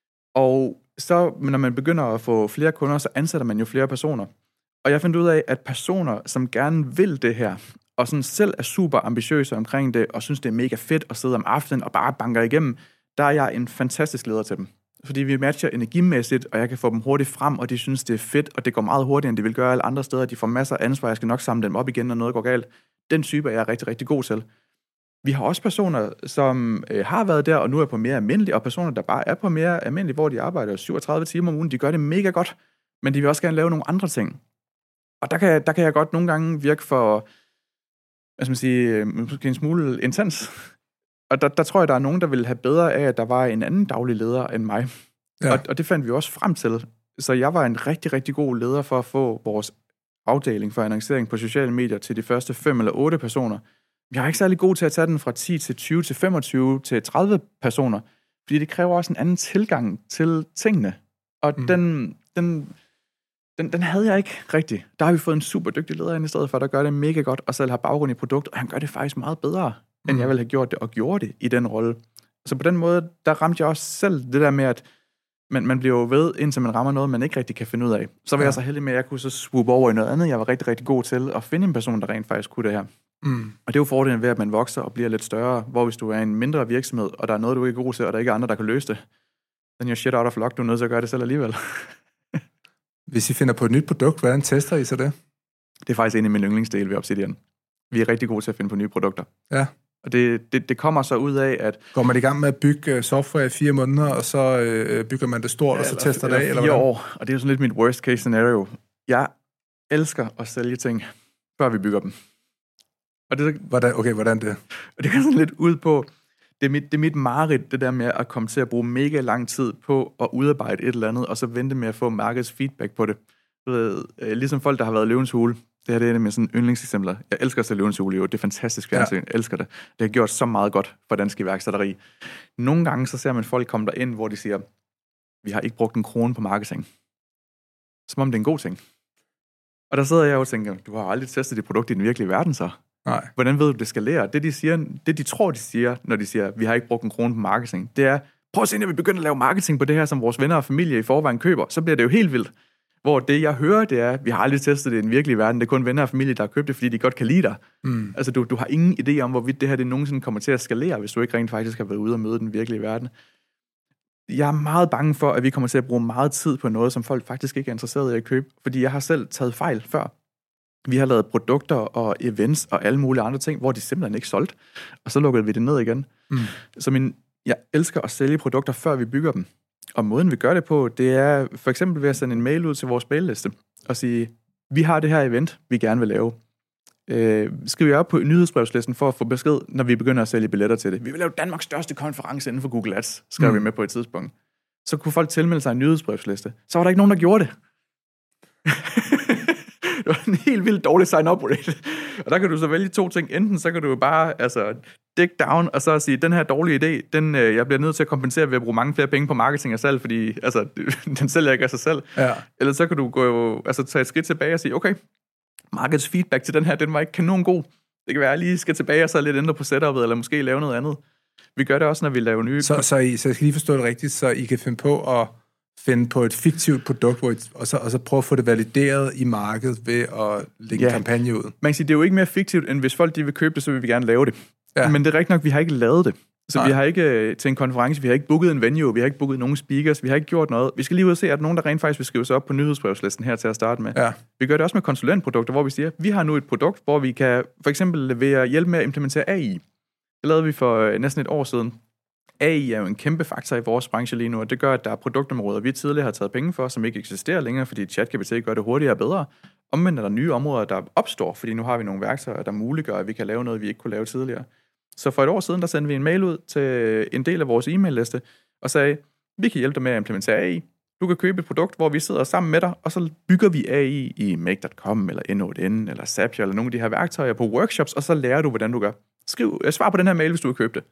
Og så, når man begynder at få flere kunder, så ansætter man jo flere personer. Og jeg fandt ud af, at personer, som gerne vil det her, og sådan selv er super ambitiøse omkring det, og synes, det er mega fedt at sidde om aftenen og bare banker igennem, der er jeg en fantastisk leder til dem. Fordi vi matcher energimæssigt, og jeg kan få dem hurtigt frem, og de synes, det er fedt, og det går meget hurtigere, end det vil gøre alle andre steder. De får masser af ansvar, jeg skal nok samle dem op igen, når noget går galt. Den type er jeg rigtig, rigtig god til. Vi har også personer, som øh, har været der, og nu er på mere almindelig, og personer, der bare er på mere almindelig, hvor de arbejder syvogtredive timer om ugen. De gør det mega godt, men de vil også gerne lave nogle andre ting. Og der kan, der kan jeg godt nogle gange virke for, hvad skal man sige, måske en smule intens. Og der, der tror jeg, der er nogen, der vil have bedre af, at der var en anden daglig leder end mig. Ja. Og, og det fandt vi også frem til. Så jeg var en rigtig, rigtig god leder for at få vores afdeling for annoncering på sociale medier til de første fem eller otte personer. Jeg er ikke særlig god til at tage den fra ti til tyve til femogtyve til tredive personer, fordi det kræver også en anden tilgang til tingene. Og mm. den, den, den, den havde jeg ikke rigtig. Der har vi fået en super dygtig leder ind i stedet for, der gør det mega godt, og selv har baggrund i produkt, og han gør det faktisk meget bedre, end jeg ville have gjort det, og gjorde det i den rolle. Så på den måde, der ramte jeg også selv det der med, at man, man bliver jo ved, indtil man rammer noget, man ikke rigtig kan finde ud af. Så var ja. jeg så heldig med, at jeg kunne så swoop over i noget andet. Jeg var rigtig, rigtig god til at finde en person, der rent faktisk kunne det her. Mm. Og det er jo fordelen ved, at man vokser og bliver lidt større, hvor hvis du er en mindre virksomhed, og der er noget, du ikke er god til, og der ikke er andre, der kan løse det, then you're shit out of luck, du er nødt til at gøre det selv alligevel. Hvis I finder på et nyt produkt, hvordan tester I så det? Det er faktisk en af mine yndlingsdele ved Obsidian. Vi er rigtig gode til at finde på nye produkter. Ja. Og det, det, det kommer så ud af, at... Går man i gang med at bygge software i fire måneder, og så øh, bygger man det stort, ja, og så tester det af? Eller fire år, og det er jo sådan lidt mit worst case scenario. Jeg elsker at sælge ting, før vi bygger dem. Og det, hvordan, okay, hvordan det? Og det går sådan lidt ud på, det er, mit, det er mit mareridt, det der med at komme til at bruge mega lang tid på at udarbejde et eller andet, og så vente med at få markedets feedback på det. Du ved, ligesom folk, der har været Løvens Hule. Det her det er med sådan yndlingseksempler. Jeg elsker at se Løvens Hule, jo. Det er fantastisk fjernsyn. Ja. Jeg elsker det. Det har gjort så meget godt for dansk iværksætteri. Nogle gange så ser man folk komme derind, hvor de siger, vi har ikke brugt en krone på marketing. Som om det er en god ting. Og der sidder jeg og tænker, du har aldrig testet dit produkt i den virkelige verden så. Nej. Hvordan ved du, det skal lære? Det de, siger, det, de tror, de siger, når de siger, vi har ikke brugt en krone på marketing, det er, prøv at se, når vi begynder at lave marketing på det her, som vores venner og familie i forvejen køber, så bliver det jo helt vildt. Hvor det, jeg hører, det er, vi har aldrig testet det i den virkelige verden, det er kun venner og familie, der har købt det, fordi de godt kan lide dig. Mm. Altså, du, du har ingen idé om, hvorvidt det her det nogensinde kommer til at skalere, hvis du ikke rent faktisk har været ude og møde den virkelige verden. Jeg er meget bange for, at vi kommer til at bruge meget tid på noget, som folk faktisk ikke er interesseret i at købe, fordi jeg har selv taget fejl før. Vi har lavet produkter og events og alle mulige andre ting, hvor de simpelthen ikke solgte, og så lukkede vi det ned igen. Mm. Så min, jeg elsker at sælge produkter, før vi bygger dem. Og måden vi gør det på, det er for eksempel ved at sende en mail ud til vores mailliste og sige, vi har det her event, vi gerne vil lave. Øh, skriv jer op på nyhedsbrevslisten for at få besked, når vi begynder at sælge billetter til det. Vi vil lave Danmarks største konference inden for Google Ads, skrev mm. vi med på et tidspunkt. Så kunne folk tilmelde sig en nyhedsbrevsliste. Så var der ikke nogen, der gjorde det. Det var en helt vildt dårlig sign-up rate. Og der kan du så vælge to ting. Enten så kan du bare altså, dig down, og så sige, den her dårlige idé, den, øh, jeg bliver nødt til at kompensere ved at bruge mange flere penge på marketing og salg, fordi altså, den sælger ikke af sig selv. Ja. Eller så kan du gå, altså, tage et skridt tilbage og sige, okay, markets feedback til den her, den var ikke kanon god. Det kan være, at jeg lige skal tilbage og så lidt ændre på setupet, eller måske lave noget andet. Vi gør det også, når vi laver nye... Så, så, I, så jeg skal lige forstå det rigtigt, så I kan finde på at finde på et fiktivt produkt, hvor I, og, så, og så prøve at få det valideret i markedet ved at lægge ja. en kampagne ud. Man kan sige, det er jo ikke mere fiktivt, end hvis folk de vil købe det, så vil vi gerne lave det. Ja. Men det er rigtigt nok, vi har ikke lavet det. Så Nej. vi har ikke til en konference, vi har ikke booket en venue, vi har ikke booket nogen speakers, vi har ikke gjort noget. Vi skal lige ud og se, at nogen, der rent faktisk vil skrive sig op på nyhedsbrevslisten her til at starte med. Ja. Vi gør det også med konsulentprodukter, hvor vi siger, vi har nu et produkt, hvor vi kan for eksempel levere hjælp med at implementere A I. Det lavede vi for næsten et år siden. A I er jo en kæmpe faktor i vores branche lige nu, og det gør, at der er produktområder, vi tidligere har taget penge for, som ikke eksisterer længere, fordi ChatGPT gør det hurtigere og bedre. Omvendt er der nye områder, der opstår, fordi nu har vi nogle værktøjer, der muliggør, at vi kan lave noget, vi ikke kunne lave tidligere. Så for et år siden, der sendte vi en mail ud til en del af vores e-mail-liste, og sagde, vi kan hjælpe dig med at implementere A I. Du kan købe et produkt, hvor vi sidder sammen med dig, og så bygger vi A I i make punktum com, eller N otte N, eller Zapier, eller nogle af de her værktøjer på workshops, og så lærer du, hvordan du gør. Skriv, svar på den her mail, hvis du vil købe det.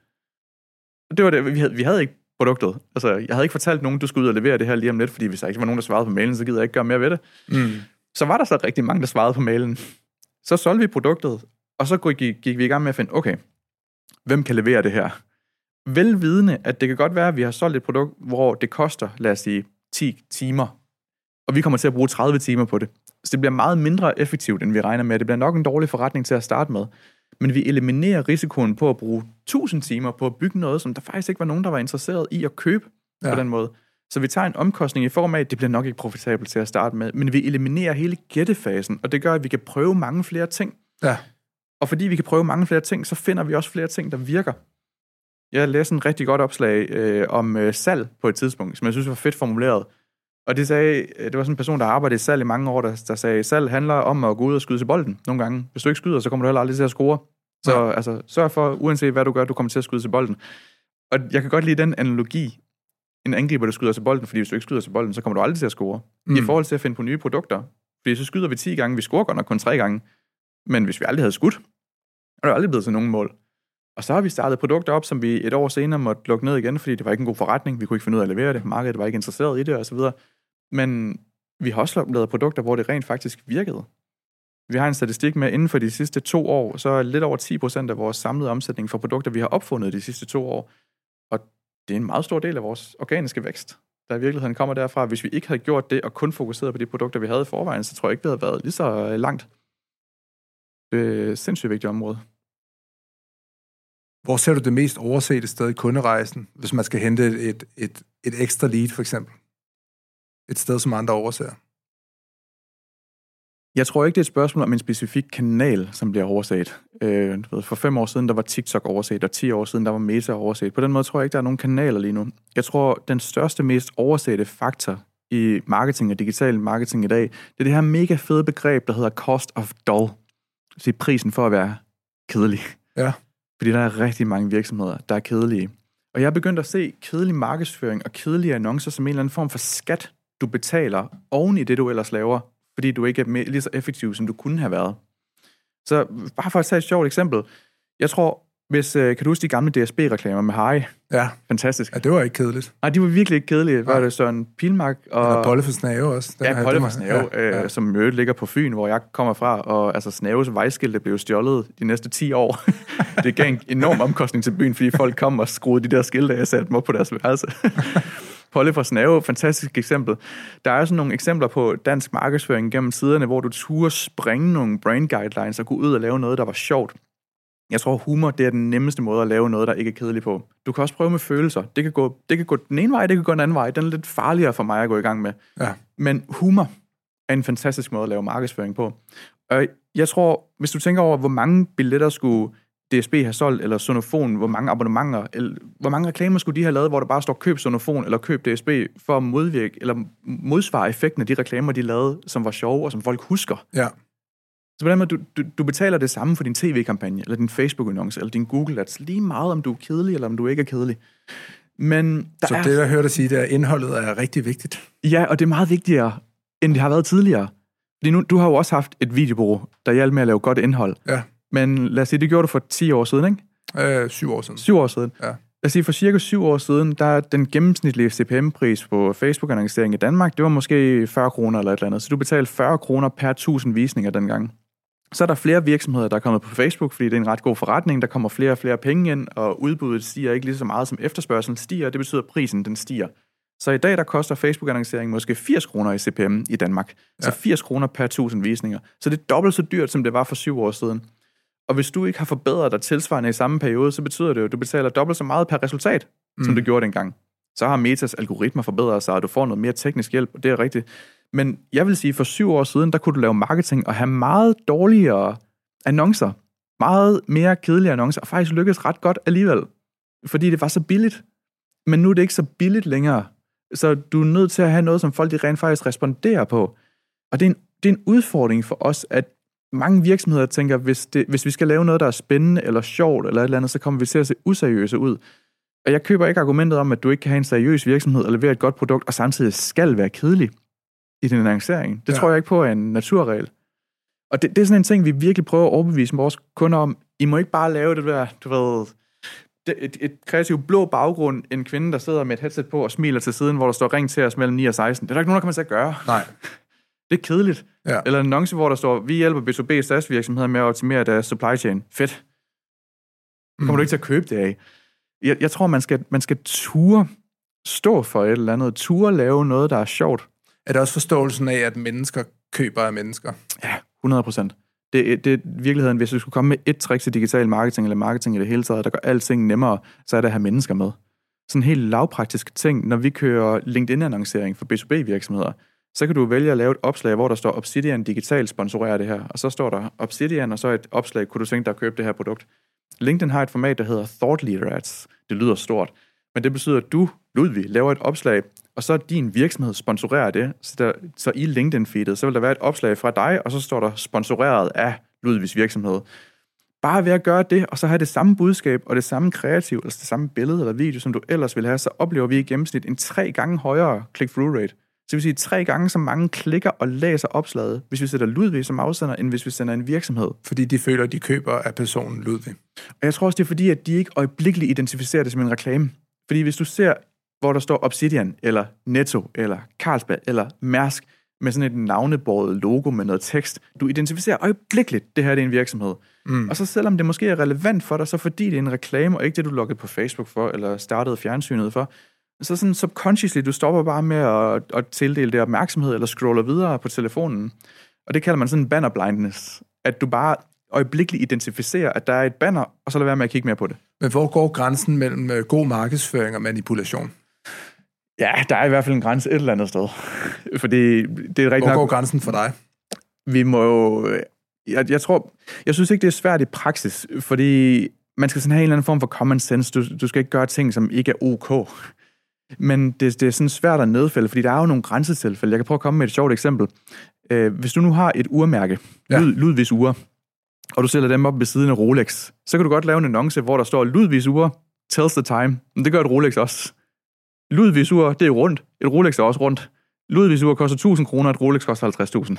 Det var det, vi havde, vi havde ikke produktet. Altså, jeg havde ikke fortalt nogen, du skulle ud og levere det her lige om lidt, fordi hvis der ikke var nogen, der svarede på mailen, så gider jeg ikke gøre mere ved det. Mm. Så var der så rigtig mange, der svarede på mailen. Så solgte vi produktet, og så gik, gik vi i gang med at finde, okay, hvem kan levere det her? Velvidende, at det kan godt være, at vi har solgt et produkt, hvor det koster, lad os sige, ti timer, og vi kommer til at bruge tredive timer på det. Så det bliver meget mindre effektivt, end vi regner med. Det bliver nok en dårlig forretning til at starte med. Men vi eliminerer risikoen på at bruge tusind timer på at bygge noget, som der faktisk ikke var nogen, der var interesseret i at købe ja. På den måde. Så vi tager en omkostning i form af, at det bliver nok ikke profitabelt til at starte med, men vi eliminerer hele gættefasen, og det gør, at vi kan prøve mange flere ting. Ja. Og fordi vi kan prøve mange flere ting, så finder vi også flere ting, der virker. Jeg læste en rigtig godt opslag øh, om øh, salg på et tidspunkt, som jeg synes var fedt formuleret. Og det sagde, det var sådan en person, der arbejdede i salg i mange år, der, der sagde, salg handler om at gå ud og skyde til bolden nogle gange. Hvis du ikke skyder, så kommer du heller aldrig til at score. Så ja. altså, sørg for, uanset hvad du gør, du kommer til at skyde til bolden. Og jeg kan godt lide den analogi, en angriber, der skyder til bolden, fordi hvis du ikke skyder til bolden, så kommer du aldrig til at score. Mm. I forhold til at finde på nye produkter. Fordi så skyder vi ti gange, vi scorer godt nok kun tre gange. Men hvis vi aldrig havde skudt, er det aldrig blevet til nogen mål. Og så har vi startet produkter op, som vi et år senere måtte lukke ned igen, fordi det var ikke en god forretning. Vi kunne ikke finde ud af at levere det. Markedet var ikke interesseret i det, og så videre. Men vi har også lavet produkter, hvor det rent faktisk virkede. Vi har en statistik med, inden for de sidste to år, så er lidt over ti procent af vores samlede omsætning for produkter, vi har opfundet de sidste to år. Og det er en meget stor del af vores organiske vækst, der i virkeligheden kommer derfra. Hvis vi ikke havde gjort det og kun fokuseret på de produkter, vi havde i forvejen, så tror jeg ikke, vi havde været lige så langt. Det er et sindssygt vigtigt område. Hvor ser du det mest oversete sted i kunderejsen, hvis man skal hente et, et, et, et ekstra lead, for eksempel? Et sted, som andre overser? Jeg tror ikke, det er et spørgsmål om en specifik kanal, som bliver overset. Øh, for fem år siden, der var TikTok overset, og ti år siden, der var Meta overset. På den måde tror jeg ikke, der er nogen kanaler lige nu. Jeg tror, den største, mest oversete faktor i marketing og digital marketing i dag, det er det her mega fede begreb, der hedder cost of dull. Det er prisen for at være kedelig. Ja. Fordi der er rigtig mange virksomheder, der er kedelige. Og jeg er begyndt at se kedelig markedsføring og kedelige annoncer som en eller anden form for skat, du betaler oven i det, du ellers laver, fordi du ikke er mere, lige så effektiv, som du kunne have været. Så bare for at tage et sjovt eksempel. Jeg tror, hvis, kan du huske de gamle D S B-reklamer med Harry? Ja. Fantastisk. Ja, det var ikke kedeligt. Nej, de var virkelig ikke kedelige. Var det Søren Pilmark? Og ja, Bolle for Snave også. Den ja, her, Bolle for Snave, ja, ja. Øh, som mødet ligger på Fyn, hvor jeg kommer fra, og altså Snaves vejskilte blev stjålet de næste ti år. Det gav en enorm omkostning til byen, fordi folk kom og skruede de der skilte, jeg satte dem op på deres værelse. Polle fra Snave, fantastisk eksempel. Der er sådan nogle eksempler på dansk markedsføring gennem tiderne, hvor du turde springe nogle brain guidelines og gå ud og lave noget, der var sjovt. Jeg tror, humor, det er den nemmeste måde at lave noget, der ikke er kedeligt på. Du kan også prøve med følelser. Det kan gå, det kan gå den ene vej, det kan gå den anden vej. Den er lidt farligere for mig at gå i gang med. Ja. Men humor er en fantastisk måde at lave markedsføring på. Og jeg tror, hvis du tænker over, hvor mange billetter skulle D S B have solgt, eller Sonofon, hvor mange abonnementer, eller hvor mange reklamer skulle de have lavet, hvor der bare står køb Sonofon, eller køb D S B, for at modvirke, eller modsvare effekten af de reklamer, de lavede, som var sjove, og som folk husker. Ja. Så på den måde, du, du, du betaler det samme for din tv-kampagne, eller din Facebook-annonce, eller din Google-ads, lige meget om du er kedelig, eller om du ikke er kedelig. Men der Så er... det, jeg hørte dig sige, det er, at indholdet er rigtig vigtigt. Ja, og det er meget vigtigere, end det har været tidligere. Fordi nu, du har jo også haft et videobureau, der hjalp med at lave godt indhold. Ja. Men lad os sige, det gjorde du for ti år siden, ikke? Øh, syv år siden. Syv år siden. Ja. Lad os sige, for cirka syv år siden, der er den gennemsnitlige C P M-pris på Facebook-annoncering i Danmark, det var måske fyrre kroner eller et eller andet. Så du betalte fyrre kroner per tusind visninger dengang. Så er der flere virksomheder, der er kommet på Facebook, fordi det er en ret god forretning. Der kommer flere og flere penge ind, og udbuddet stiger ikke lige så meget som efterspørgselen stiger. Det betyder, at prisen den stiger. Så i dag, der koster Facebook-annoncering måske firs kroner i C P M i Danmark. Så ja. firs kroner per tusind visninger. Så det er dobbelt så dyrt, som det var for syv år siden. Og hvis du ikke har forbedret dig tilsvarende i samme periode, så betyder det jo, at du betaler dobbelt så meget per resultat, mm. som du gjorde dengang. Så har Metas algoritmer forbedret sig, og du får noget mere teknisk hjælp, og det er rigtigt. Men jeg vil sige, for syv år siden, der kunne du lave marketing og have meget dårligere annoncer. Meget mere kedelige annoncer, og faktisk lykkedes ret godt alligevel. Fordi det var så billigt. men nu er det ikke så billigt længere. Så du er nødt til at have noget, som folk de rent faktisk responderer på. Og det er en, det er en udfordring for os, at mange virksomheder tænker, hvis, det, hvis vi skal lave noget, der er spændende eller sjovt eller et eller andet, så kommer vi til at se useriøse ud. Og jeg køber ikke argumentet om, at du ikke kan have en seriøs virksomhed og levere et godt produkt, og samtidig skal være kedelig i din annoncering. Det ja. tror jeg ikke på er en naturregel. Og det, det er sådan en ting, vi virkelig prøver at overbevise vores kunder om. I må ikke bare lave det der, du ved, et, et kreativt blå baggrund, en kvinde, der sidder med et headset på og smiler til siden, hvor der står ring til os mellem ni og seksten. Det er der ikke nogen, der kommer til at gøre. Nej. Det er kedeligt. Ja. Eller en annonce, hvor der står, vi hjælper B to B SaaS virksomheder med at optimere deres supply chain. Fedt. Kommer mm. du ikke til at købe det af? Jeg, jeg tror, man skal, man skal ture stå for et eller andet. Ture lave noget, der er sjovt. Er det også forståelsen af, at mennesker køber af mennesker? Ja, hundrede procent. Det, det er virkeligheden, hvis du skulle komme med et trick til digital marketing, eller marketing i det hele taget, der gør alting nemmere, så er det at have mennesker med. Sådan en helt lavpraktisk ting, når vi kører LinkedIn-annoncering for B to B-virksomheder, så kan du vælge at lave et opslag, hvor der står Obsidian Digital sponsorerer det her, og så står der Obsidian, og så et opslag, kunne du tænke dig at købe det her produkt. LinkedIn har et format, der hedder Thought Leader Ads. Det lyder stort, men det betyder, at du, Ludvig, laver et opslag, og så din virksomhed sponsorerer det, så, der, så i LinkedIn-feedet, så vil der være et opslag fra dig, og så står der sponsoreret af Ludvigs virksomhed. Bare ved at gøre det, og så have det samme budskab, og det samme kreativ, altså det samme billede eller video, som du ellers vil have, så oplever vi i gennemsnit en tre gange højere click-through rate. Så det vil sige tre gange så mange klikker og læser opslaget, hvis vi sætter Ludvig som afsender, end hvis vi sender en virksomhed. Fordi de føler, at de køber af personen Ludvig. Og jeg tror også, det er fordi, at de ikke øjeblikkeligt identificerer det som en reklame. Fordi hvis du ser, hvor der står Obsidian, eller Netto, eller Carlsberg, eller Mærsk, med sådan et navnebåret logo med noget tekst, du identificerer øjeblikkeligt, det her det er en virksomhed. Mm. Og så selvom det måske er relevant for dig, så fordi det er en reklame, og ikke det, du loggede på Facebook for, eller startede fjernsynet for, så sådan subconsciously, du stopper bare med at, at tildele det opmærksomhed, eller scroller videre på telefonen. Og det kalder man sådan banner blindness. At du bare øjeblikkeligt identificerer, at der er et banner, og så lader være med at kigge mere på det. Men hvor går grænsen mellem god markedsføring og manipulation? Ja, der er i hvert fald en grænse et eller andet sted. Fordi det er rigtig hvor går nok, grænsen for dig? Vi må jo... Jeg, jeg tror... Jeg synes ikke, det er svært i praksis, fordi man skal sådan have en eller anden form for common sense. Du, du skal ikke gøre ting, som ikke er ok. Men det, det er sådan svært at nedfælde, fordi der er jo nogle grænsetilfælde. Jeg kan prøve at komme med et sjovt eksempel. Øh, hvis du nu har et urmærke, ja. Lud, Ludvigs ure, og du sælger dem op ved siden af Rolex, så kan du godt lave en annonce, hvor der står Ludvigs ure tells the time. Men det gør et Rolex også. Ludvigs ur, det er rundt. Et Rolex er også rundt. Ludvigs ur koster tusind kroner, et Rolex koster halvtreds tusind.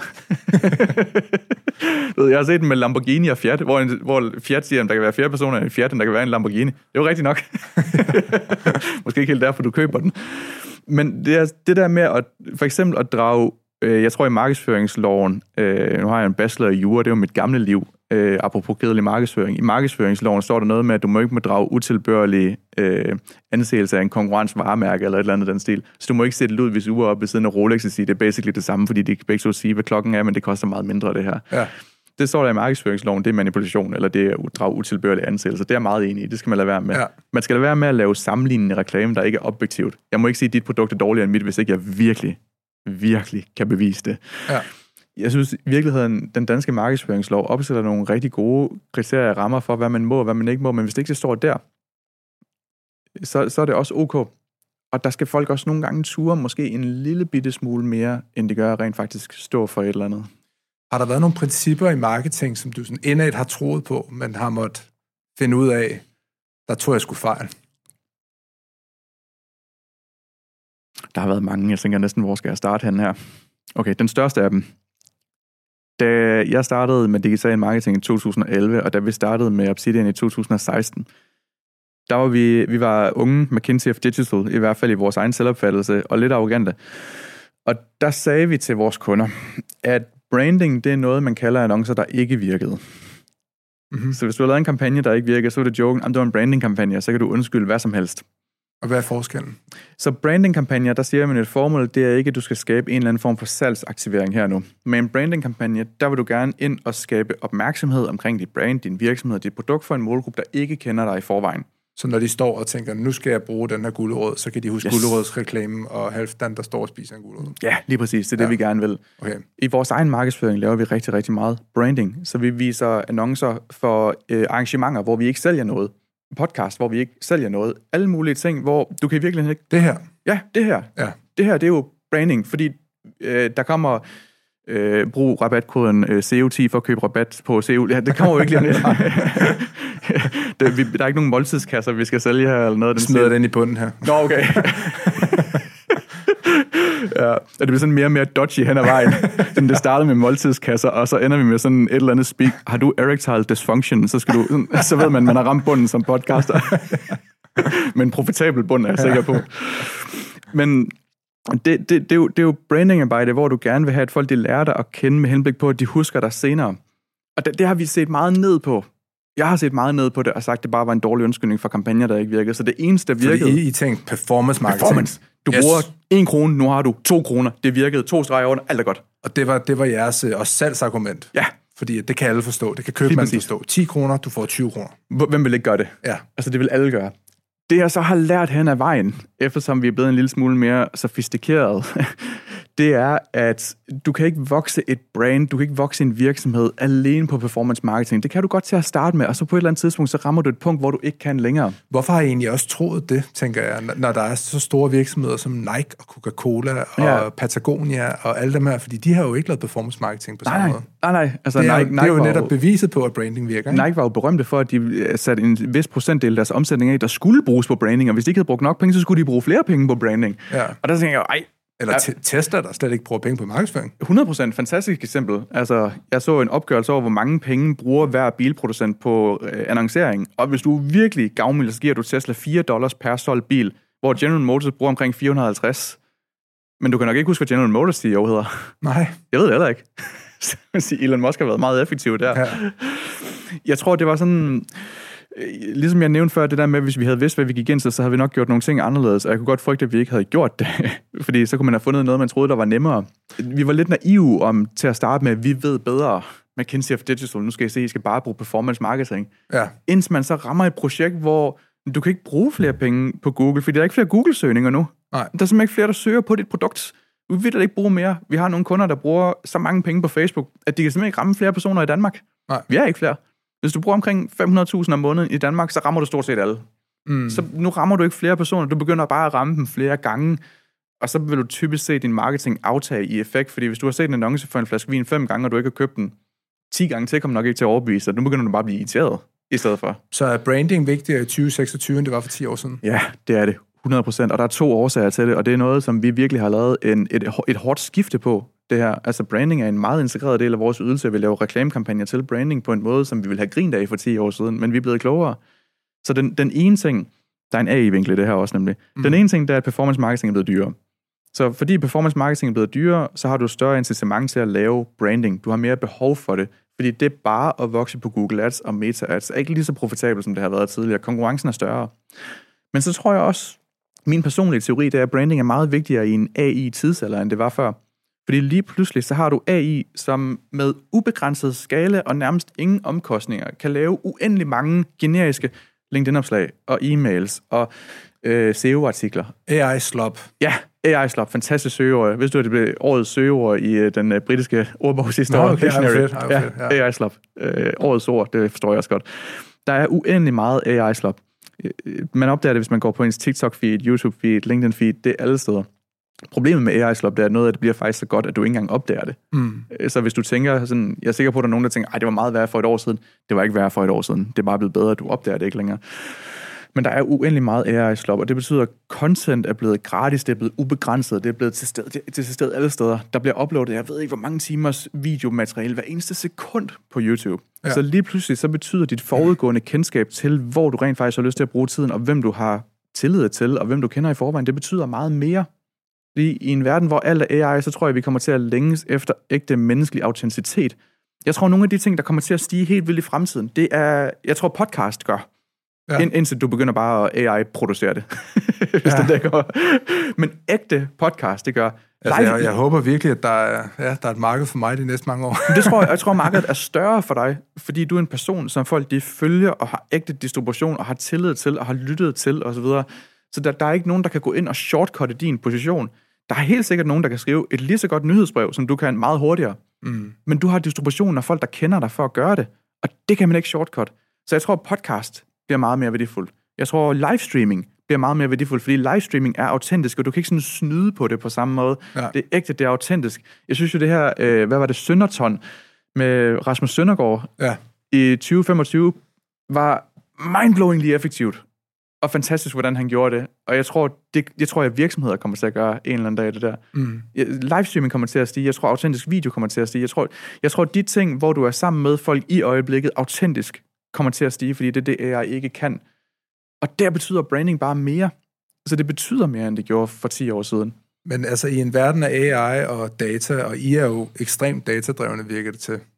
Jeg har set den med Lamborghini og Fiat, hvor, en, hvor Fiat siger, at der kan være flere personer i en Fiat, end der kan være en Lamborghini. Det er jo rigtigt nok. Måske ikke helt derfor, du køber den. Men det, er, det der med at, for eksempel at drage, øh, jeg tror i markedsføringsloven, øh, nu har jeg en bachelor i jura, det er jo mit gamle liv, øh, apropos kedelig markedsføring. I markedsføringsloven står der noget med, at du må ikke må drage utilbørlig øh, anseelse af en konkurrensvaremærke eller et eller andet den stil. Så du må ikke sætte Ludvigs ure op ved siden af Rolex og sige, det er basically det samme, fordi de kan begge så sige, hvad klokken er, men det koster meget mindre det her. Ja. Det står der i markedsføringsloven, det er manipulation, eller det er at drage utilbørlig anseelse. Det er jeg meget enig i, det skal man lade være med. Ja. Man skal lade være med at lave sammenlignende reklame, der ikke er objektivt. Jeg må ikke sige, at dit produkt er dårligere end mit, hvis ikke jeg virkelig, virkelig kan bevise det. Ja. Jeg synes i virkeligheden, den danske markedsføringslov opstiller nogle rigtig gode kriterier og rammer for, hvad man må og hvad man ikke må, men hvis det ikke det står der, så, så er det også ok. Og der skal folk også nogle gange ture måske en lille bitte smule mere, end de gør rent faktisk stå for et eller andet. Har der været nogle principper i marketing, som du sådan indad har troet på, men har måttet finde ud af, der tror jeg skulle fejl? Der har været mange. Jeg tænker næsten, hvor skal jeg starte hen her? Okay, den største af dem. Da jeg startede med digital marketing i to tusind og elleve, og da vi startede med Obsidian i to tusind og seksten, der var vi, vi var unge McKinsey of Digital, i hvert fald i vores egen selvopfattelse, og lidt arrogante. Og der sagde vi til vores kunder, at branding, det er noget, man kalder annoncer, der ikke virkede. Mm-hmm. Så hvis du har lavet en kampagne, der ikke virker, så er det joken, om det var en branding-kampagne, så kan du undskylde hvad som helst. Og hvad er forskellen? Så branding-kampagner, der siger man et formål, det er ikke, at du skal skabe en eller anden form for salgsaktivering her nu. Med en branding-kampagne, der vil du gerne ind og skabe opmærksomhed omkring dit brand, din virksomhed, dit produkt for en målgruppe, der ikke kender dig i forvejen. Så når de står og tænker, nu skal jeg bruge den her gulerod, så kan de huske yes. gulerodsreklamen og Halvdan, der står og spiser en gulerod. Ja, lige præcis. Det er ja. det, vi gerne vil. Okay. I vores egen markedsføring laver vi rigtig, rigtig meget branding. Så vi viser annoncer for øh, arrangementer, hvor vi ikke sælger noget. podcast, hvor vi ikke sælger noget. Alle mulige ting, hvor du kan i virkeligheden ikke... Det her? Ja, det her. Ja. Det her, det er jo branding, fordi øh, der kommer... Øh, brug rabatkoden øh, C O ti for at købe rabat på C O. Ja, det kommer jo ikke lige lidt. det, vi, der er ikke nogen måltidskasser, vi skal sælge her, eller noget. Den smider den i bunden her. Nå, okay. Ja, og det bliver sådan mere og mere dodgy hen ad vejen. Det startede med måltidskasser, og så ender vi med sådan et eller andet speak. Har du erectile dysfunction, så, skal du, så ved man, man har ramt bunden som podcaster. Men en profitabel bund, er jeg sikker på. Men det, det, det, er jo, det er jo brandingarbejde, hvor du gerne vil have, at folk de lærer dig at kende med henblik på, at de husker dig senere. Og det, det har vi set meget ned på. Jeg har set meget ned på det og sagt, at det bare var en dårlig undskyldning for kampagner, der ikke virkede. Så det eneste, der virkede... Fordi I, I tænkte performance marketing. Performance. Du yes. bruger en krone, nu har du to kroner. Det virkede, to streger under, alt er godt. Og det var, det var jeres øh, også salgsargument. Ja. Fordi det kan alle forstå. Det kan købmanden forstå. ti kroner, du får tyve kroner. Hvem vil ikke gøre det? Ja. Altså, det vil alle gøre. Det, jeg så har lært hen ad vejen, eftersom vi er blevet en lille smule mere sofistikeret, det er, at du kan ikke vokse et brand, du kan ikke vokse en virksomhed alene på performance marketing. Det kan du godt til at starte med, og så på et eller andet tidspunkt, så rammer du et punkt, hvor du ikke kan længere. Hvorfor har I egentlig også troet det, tænker jeg, når der er så store virksomheder som Nike og Coca-Cola og ja. Patagonia og alle dem her, fordi de har jo ikke lavet performance marketing på samme nej, måde. Nej, nej. Altså, det, er, Nike, det er jo Nike netop jo, beviset på, at branding virker. Ikke? Nike var jo berømte for, at de satte en vis procentdel af deres omsætning af, der skulle bruges på branding, og hvis de ikke havde brugt nok penge, så skulle de bruge flere penge på branding. Ja. Og der tænker jeg jo, ej, Eller ja. Tesla, der slet ikke bruger penge på markedsføring. hundrede procent fantastisk eksempel. Altså, jeg så en opgørelse over, hvor mange penge bruger hver bilproducent på øh, annoncering. Og hvis du er virkelig gavmild, så giver du Tesla fire dollars per solgt bil, hvor General Motors bruger omkring fire hundrede og halvtreds. Men du kan nok ikke huske, hvad General Motors C E O hedder. Nej. Jeg ved det heller ikke. Elon Musk har været meget effektiv der. Ja. Jeg tror, det var sådan... Ligesom jeg nævnte før, det der med, at hvis vi havde vidst, hvad vi gik ind til, så havde vi nok gjort nogle ting anderledes, og jeg kunne godt frygte, at vi ikke havde gjort det, fordi så kunne man have fundet noget, man troede, der var nemmere. Vi var lidt naive om til at starte med, at vi ved bedre. McKinsey of Digital, nu skal jeg se, I skal bare bruge performance marketing. Ja. Indtil man så rammer et projekt, hvor du kan ikke bruge flere penge på Google, fordi der er ikke flere Google-søgninger nu. Nej. Der er simpelthen ikke flere, der søger på dit produkt. Vi vil da ikke bruge mere. Vi har nogle kunder, der bruger så mange penge på Facebook, at de kan simpelthen ikke ramme flere personer i Danmark. Nej. Vi er ikke flere. Hvis du bruger omkring fem hundrede tusind om måneden i Danmark, så rammer du stort set alle. Mm. Så nu rammer du ikke flere personer, du begynder bare at ramme dem flere gange, og så vil du typisk se din marketing aftage i effekt, fordi hvis du har set en annonce for en flaske vin fem gange, og du ikke har købt den ti gange til, kommer nok ikke til at overbevise dig. Nu begynder du bare at blive irriteret i stedet for. Så er branding vigtigere i tyve seksogtyve, end det var for ti år siden? Ja, det er det. hundrede procent. Og der er to årsager til det, og det er noget, som vi virkelig har lavet en, et, et hårdt skifte på. Det her. Altså branding er en meget integreret del af vores ydelse. Vi laver reklamekampagner til branding på en måde, som vi ville have grint af for ti år siden, men vi er blevet klogere. Så den, den ene ting, der er en A I-vinkel i det her også nemlig. Mm. Den ene ting, der er, at performance marketing er blevet dyrere. Så fordi performance marketing er blevet dyrere, så har du større incitament til at lave branding. Du har mere behov for det, fordi det er bare at vokse på Google Ads og Meta Ads er ikke lige så profitabelt, som det har været tidligere. Konkurrencen er større. Men så tror jeg også, min personlige teori, det er, at branding er meget vigtigere i en A I-tidsalder, end det var før. Fordi lige pludselig, så har du A I, som med ubegrænset skala og nærmest ingen omkostninger, kan lave uendelig mange generiske LinkedIn-opslag og e-mails og øh, S E O-artikler. A I-slop. Ja, A I-slop. Fantastisk søgeord. Hvis du at det blev årets søgeord i øh, den øh, britiske ordbog sidste år. Okay, fedt, ja, ja. A I-slop. Øh, årets ord, det forstår jeg også godt. Der er uendelig meget A I-slop. Man opdager det, hvis man går på ens TikTok-feed, YouTube-feed, LinkedIn-feed, det er alle steder. Problemet med A I-slop, det er noget, at det bliver faktisk så godt, at du ikke engang opdager det. Mm. Så hvis du tænker sådan, jeg er sikker på, at der er nogen, der tænker, ej, det var meget værre for et år siden. Det var ikke værre for et år siden. Det er bare blevet bedre, at du opdager det ikke længere. Men der er uendelig meget A I-slop, og det betyder, at content er blevet gratis, det er blevet ubegrænset, det er blevet til stede, det er til stede alle steder. Der bliver uploadet, jeg ved ikke, hvor mange timers videomateriale hver eneste sekund på YouTube. Ja. Så lige pludselig, så betyder dit forudgående kendskab til, hvor du rent faktisk har lyst til at bruge tiden, og hvem du har tillid til, og hvem du kender i forvejen, det betyder meget mere. Fordi i en verden, hvor alt er A I, så tror jeg, vi kommer til at længes efter ægte menneskelig autenticitet. Jeg tror, nogle af de ting, der kommer til at stige helt vildt i fremtiden, det er, jeg tror, podcast gør. Ja. Ind, indtil du begynder bare at A I-producere det. Hvis ja. det der går. Men ægte podcast, det gør. Altså, jeg, jeg håber virkelig, at der er, ja, der er et marked for mig de næste mange år. det tror jeg, jeg tror, markedet er større for dig, fordi du er en person, som folk de følger og har ægte distribution og har tillid til og har lyttet til osv. Så, så der, der er ikke nogen, der kan gå ind og shortcutte din position. Der er helt sikkert nogen, der kan skrive et lige så godt nyhedsbrev, som du kan meget hurtigere. Mm. Men du har distributionen af folk, der kender dig for at gøre det, og det kan man ikke shortcut. Så jeg tror, podcast bliver meget mere værdifuldt. Jeg tror, livestreaming bliver meget mere værdifuldt, fordi livestreaming er autentisk, og du kan ikke sådan snyde på det på samme måde. Ja. Det er ægte, det er autentisk. Jeg synes jo, det her, øh, hvad var det, Sønderton med Rasmus Søndergaard ja. i tyve femogtyve var mindblowingly effektivt. Og fantastisk, hvordan han gjorde det. Og jeg tror, det, jeg tror, at virksomheder kommer til at gøre en eller anden dag det der. Mm. Livestreaming kommer til at stige. Jeg tror, autentisk video kommer til at stige. Jeg tror, jeg tror, de ting, hvor du er sammen med folk i øjeblikket, autentisk kommer til at stige, fordi det er det, jeg ikke kan. Og der betyder branding bare mere. Så det betyder mere, end det gjorde for ti år siden. Men altså, i en verden af A I og data, og I er jo ekstremt datadrevne, virker det til.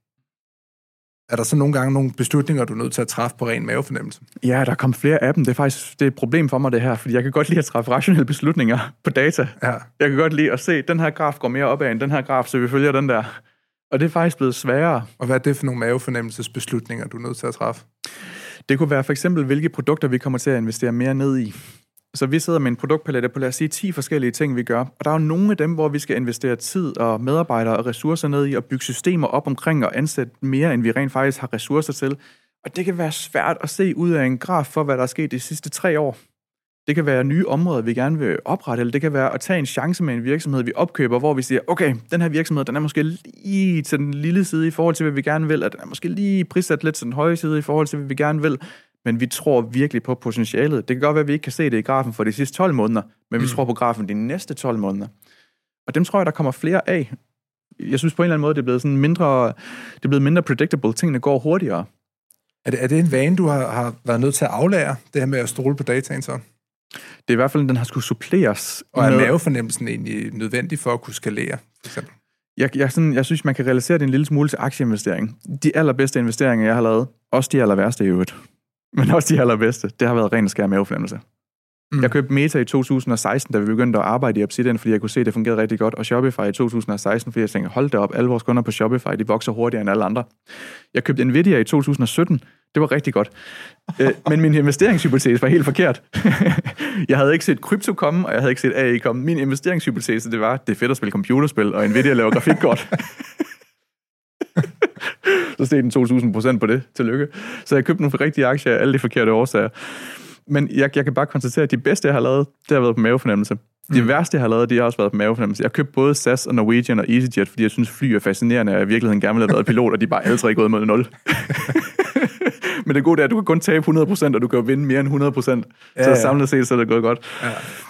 Er der så nogle gange nogle beslutninger, du er nødt til at træffe på ren mavefornemmelse? Ja, der kommer flere af dem. Det er faktisk det er et problem for mig, det her, fordi jeg kan godt lide at træffe rationelle beslutninger på data. Ja. Jeg kan godt lide at se, at den her graf går mere opad end den her graf, så vi følger den der. Og det er faktisk blevet sværere. Og hvad er det for nogle mavefornemmelsesbeslutninger, du er nødt til at træffe? Det kunne være for eksempel, hvilke produkter vi kommer til at investere mere ned i. Så vi sidder med en produktpalette på, lad os sige, ti forskellige ting, vi gør. Og der er jo nogle af dem, hvor vi skal investere tid og medarbejdere og ressourcer ned i, og bygge systemer op omkring og ansætte mere, end vi rent faktisk har ressourcer til. Og det kan være svært at se ud af en graf for, hvad der er sket de sidste tre år. Det kan være nye områder, vi gerne vil oprette, eller det kan være at tage en chance med en virksomhed, vi opkøber, hvor vi siger, okay, den her virksomhed, den er måske lige til den lille side i forhold til, hvad vi gerne vil, at den er måske lige prissat lidt til den høje side i forhold til, hvad vi gerne vil, men vi tror virkelig på potentialet. Det kan godt være, at vi ikke kan se det i grafen for de sidste tolv måneder, men vi mm. tror på grafen de næste tolv måneder. Og dem tror jeg, der kommer flere af. Jeg synes på en eller anden måde, det er blevet sådan mindre, det er blevet mindre predictable. Tingene går hurtigere. Er det, er det en vane, du har, har været nødt til at aflære, det her med at stole på dataen så? Det er i hvert fald, den har skulle suppleres. Og er med... mavefornemmelsen egentlig nødvendig for at kunne skalere, for eksempel? Jeg, jeg, sådan, jeg synes, man kan realisere det en lille smule til aktieinvestering. De allerbedste investeringer, jeg har lavet, også de aller værste i øvrigt, men også de allerbedste, det har været ren og skær mavefornemmelse. Mm. Jeg købte Meta i to tusind og seksten, da vi begyndte at arbejde i Obsidian, fordi jeg kunne se, at det fungerede rigtig godt, og Shopify i to tusind og seksten, fordi jeg tænkte, hold da op, alle vores kunder på Shopify, de vokser hurtigere end alle andre. Jeg købte Nvidia i to tusind og sytten, det var rigtig godt. Men min investeringshypotese var helt forkert. Jeg havde ikke set krypto komme, og jeg havde ikke set A I komme. Min investeringshypotese, det var, det er fedt at spille computerspil, og Nvidia laver grafikkort. Så steg den to tusind procent på det. Tillykke. Så jeg købte nogle rigtige aktier af alle de forkerte årsager. Men jeg, jeg kan bare konstatere, at de bedste, jeg har lavet, det har været på mavefornemmelse. De mm. værste, jeg har lavet, de har også været på mavefornemmelse. Jeg har købt både S A S og Norwegian og EasyJet, fordi jeg synes, fly er fascinerende, og jeg i virkeligheden gerne vil have været pilot, og de er bare alle tre gået mod nul. Men det gode er, at du kan kun tabe hundrede procent, og du kan jo vinde mere end hundrede procent. Ja, så ja. Samlet set, så er det gået godt. Ja.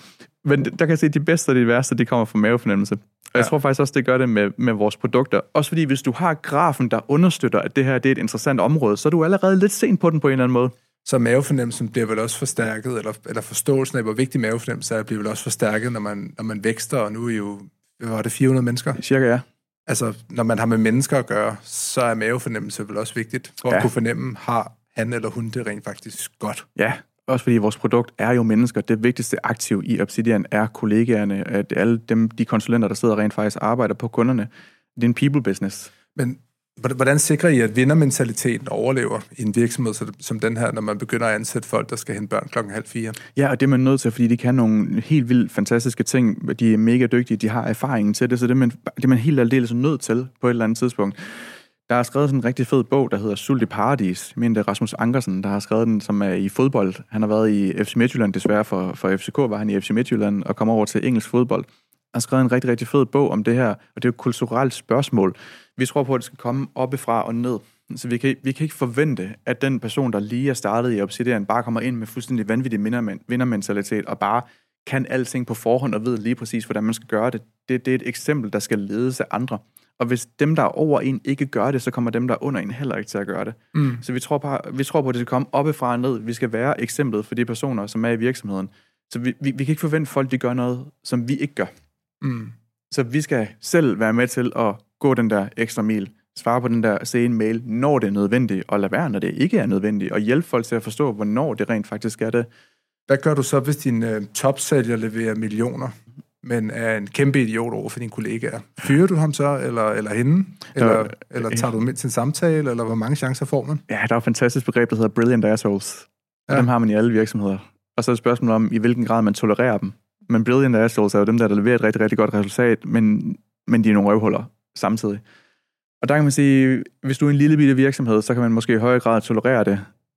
Men der kan jeg se, at de bedste og de værste, de kommer fra mavefornemmelse. Og ja. Jeg tror faktisk også, det gør det med, med vores produkter. Også fordi, hvis du har grafen, der understøtter, at det her det er et interessant område, så er du allerede lidt sent på den på en eller anden måde. Så mavefornemmelsen bliver vel også forstærket, eller, eller forståelsen af, hvor vigtig mavefornemmelse er, bliver vel også forstærket, når man, når man vækster, og nu er jo, var det fire hundrede mennesker? Cirka, ja. Altså, når man har med mennesker at gøre, så er mavefornemmelse vel også vigtigt, for ja. At kunne fornemme, har han eller hun det rent faktisk godt. Ja, også fordi vores produkt er jo mennesker. Det vigtigste aktiv i Obsidian er kollegaerne, at alle dem, de konsulenter, der sidder rent faktisk arbejder på kunderne. Det er en people business. Men hvordan sikrer I, at vindermentaliteten overlever i en virksomhed som den her, når man begynder at ansætte folk, der skal hente børn klokken halv fire? Ja, og det er man nødt til, fordi de kan nogle helt vildt fantastiske ting. De er mega dygtige, de har erfaringen til det, så det er man, det er man helt aldeles nødt til på et eller andet tidspunkt. Der er skrevet sådan en rigtig fed bog, der hedder Sult i Paradis. Jeg mener, det er Rasmus Ankersen, der har skrevet den, som er i fodbold. Han har været i F C Midtjylland, desværre for, for F C K var han i F C Midtjylland, og kom over til engelsk fodbold. Han har skrevet en rigtig, rigtig fed bog om det her, og det er jo et kulturelt spørgsmål. Vi tror på, at det skal komme oppefra og ned. Så vi kan, vi kan ikke forvente, at den person, der lige er startet i Obsidian, bare kommer ind med fuldstændig vanvittig vindermentalitet, og bare kan alting på forhånd og ved lige præcis, hvordan man skal gøre det. Det, det er et eksempel, der skal ledes af andre. Og hvis dem, der er over en, ikke gør det, så kommer dem, der er under en, heller ikke til at gøre det. Mm. Så vi tror, på, vi tror på, at det skal komme oppefra og ned. Vi skal være eksemplet for de personer, som er i virksomheden. Så vi, vi, vi kan ikke forvente folk, de gør noget, som vi ikke gør. Mm. Så vi skal selv være med til at gå den der ekstra mil, svare på den der sene mail, når det er nødvendigt, og lade være, når det ikke er nødvendigt, og hjælpe folk til at forstå, hvornår det rent faktisk er det. Hvad gør du så, hvis din uh, topsælger leverer millioner, men er en kæmpe idiot over for dine kollegaer? Fyrer du ham så, eller, eller hende? Eller, der, eller tager du med til en samtale, eller hvor mange chancer får man? Ja, der er et fantastisk begreb, der hedder brilliant assholes. Ja. Dem har man i alle virksomheder. Og så er det spørgsmålet om, i hvilken grad man tolererer dem. Men brilliant assholes er jo dem, der, der leverer et rigtig, rigtig godt resultat, men, men de er nogle røvhuller samtidig. Og der kan man sige, hvis du er en lille bitte virksomhed, så kan man måske i højere grad tolerere det.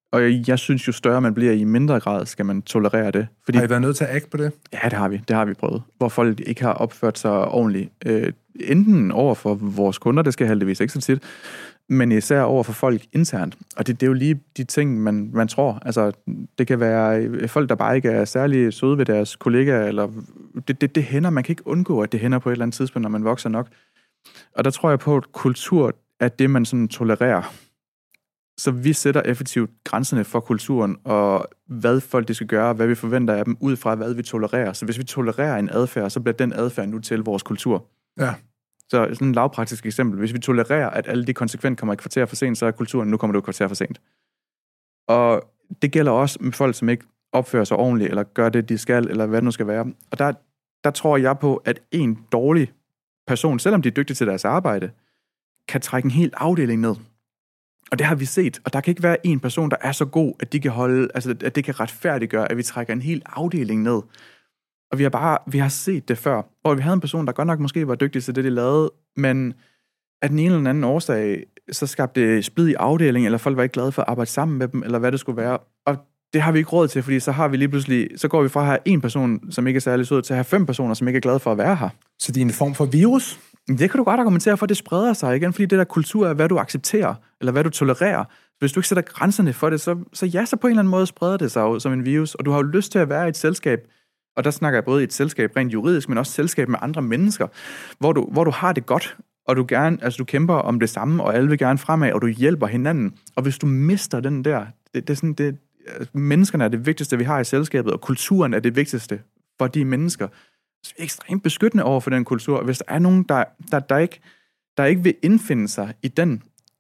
Og jeg synes, jo større man bliver, i mindre grad skal man tolerere det. Fordi, har I været nødt til at agte på det? Ja, det har vi. Det har vi prøvet. Hvor folk ikke har opført sig ordentligt. Øh, enten over for vores kunder, det skal heldigvis ikke så tit, men især over for folk internt. Og det, det er jo lige de ting, man, man tror. Altså, det kan være folk, der bare ikke er særlig søde ved deres kollegaer, eller det, det, det hænder. Man kan ikke undgå, at det hænder på et eller andet tidspunkt, når man vokser nok. Og der tror jeg på, at kultur er det, man sådan tolererer. Så vi sætter effektivt grænserne for kulturen, og hvad folk de skal gøre, hvad vi forventer af dem, ud fra hvad vi tolererer. Så hvis vi tolererer en adfærd, så bliver den adfærd nu til vores kultur. Ja. Så sådan et lavpraktisk eksempel. Hvis vi tolererer, at alle de konsekvent kommer et kvarter for sent, så er kulturen, nu kommer du et kvarter for sent. Og det gælder også med folk, som ikke opfører sig ordentligt, eller gør det, de skal, eller hvad det nu skal være. Og der, der tror jeg på, at en dårlig person, selvom de er dygtige til deres arbejde, kan trække en hel afdeling ned. Og det har vi set, og der kan ikke være en person, der er så god, at de kan holde, altså at det kan retfærdiggøre, at vi trækker en hel afdeling ned. Og vi har bare, vi har set det før, hvor vi havde en person, der godt nok måske var dygtig til det, de lavede, men af den ene eller anden årsag, så skabte det splid i afdelingen, eller folk var ikke glade for at arbejde sammen med dem, eller hvad det skulle være. Og det har vi ikke råd til, fordi så har vi lige pludselig, så går vi fra at have en person, som ikke er særlig sød, til at have fem personer, som ikke er glade for at være her. Så det er en form for virus? Det kan du godt argumentere for, at det spreder sig igen, fordi det der kultur er, hvad du accepterer, eller hvad du tolererer. Hvis du ikke sætter grænserne for det, så, så ja, så på en eller anden måde spreder det sig jo som en virus, og du har jo lyst til at være i et selskab, og der snakker jeg både i et selskab rent juridisk, men også selskab med andre mennesker, hvor du, hvor du har det godt, og du gerne, altså du kæmper om det samme, og alle vil gerne fremad, og du hjælper hinanden. Og hvis du mister den der, det, det er sådan, det, menneskerne er det vigtigste, vi har i selskabet, og kulturen er det vigtigste for de mennesker. Så vi er ekstremt beskyttende over for den kultur, og hvis der er nogen, der, der, der, ikke, der ikke vil indfinde sig i den,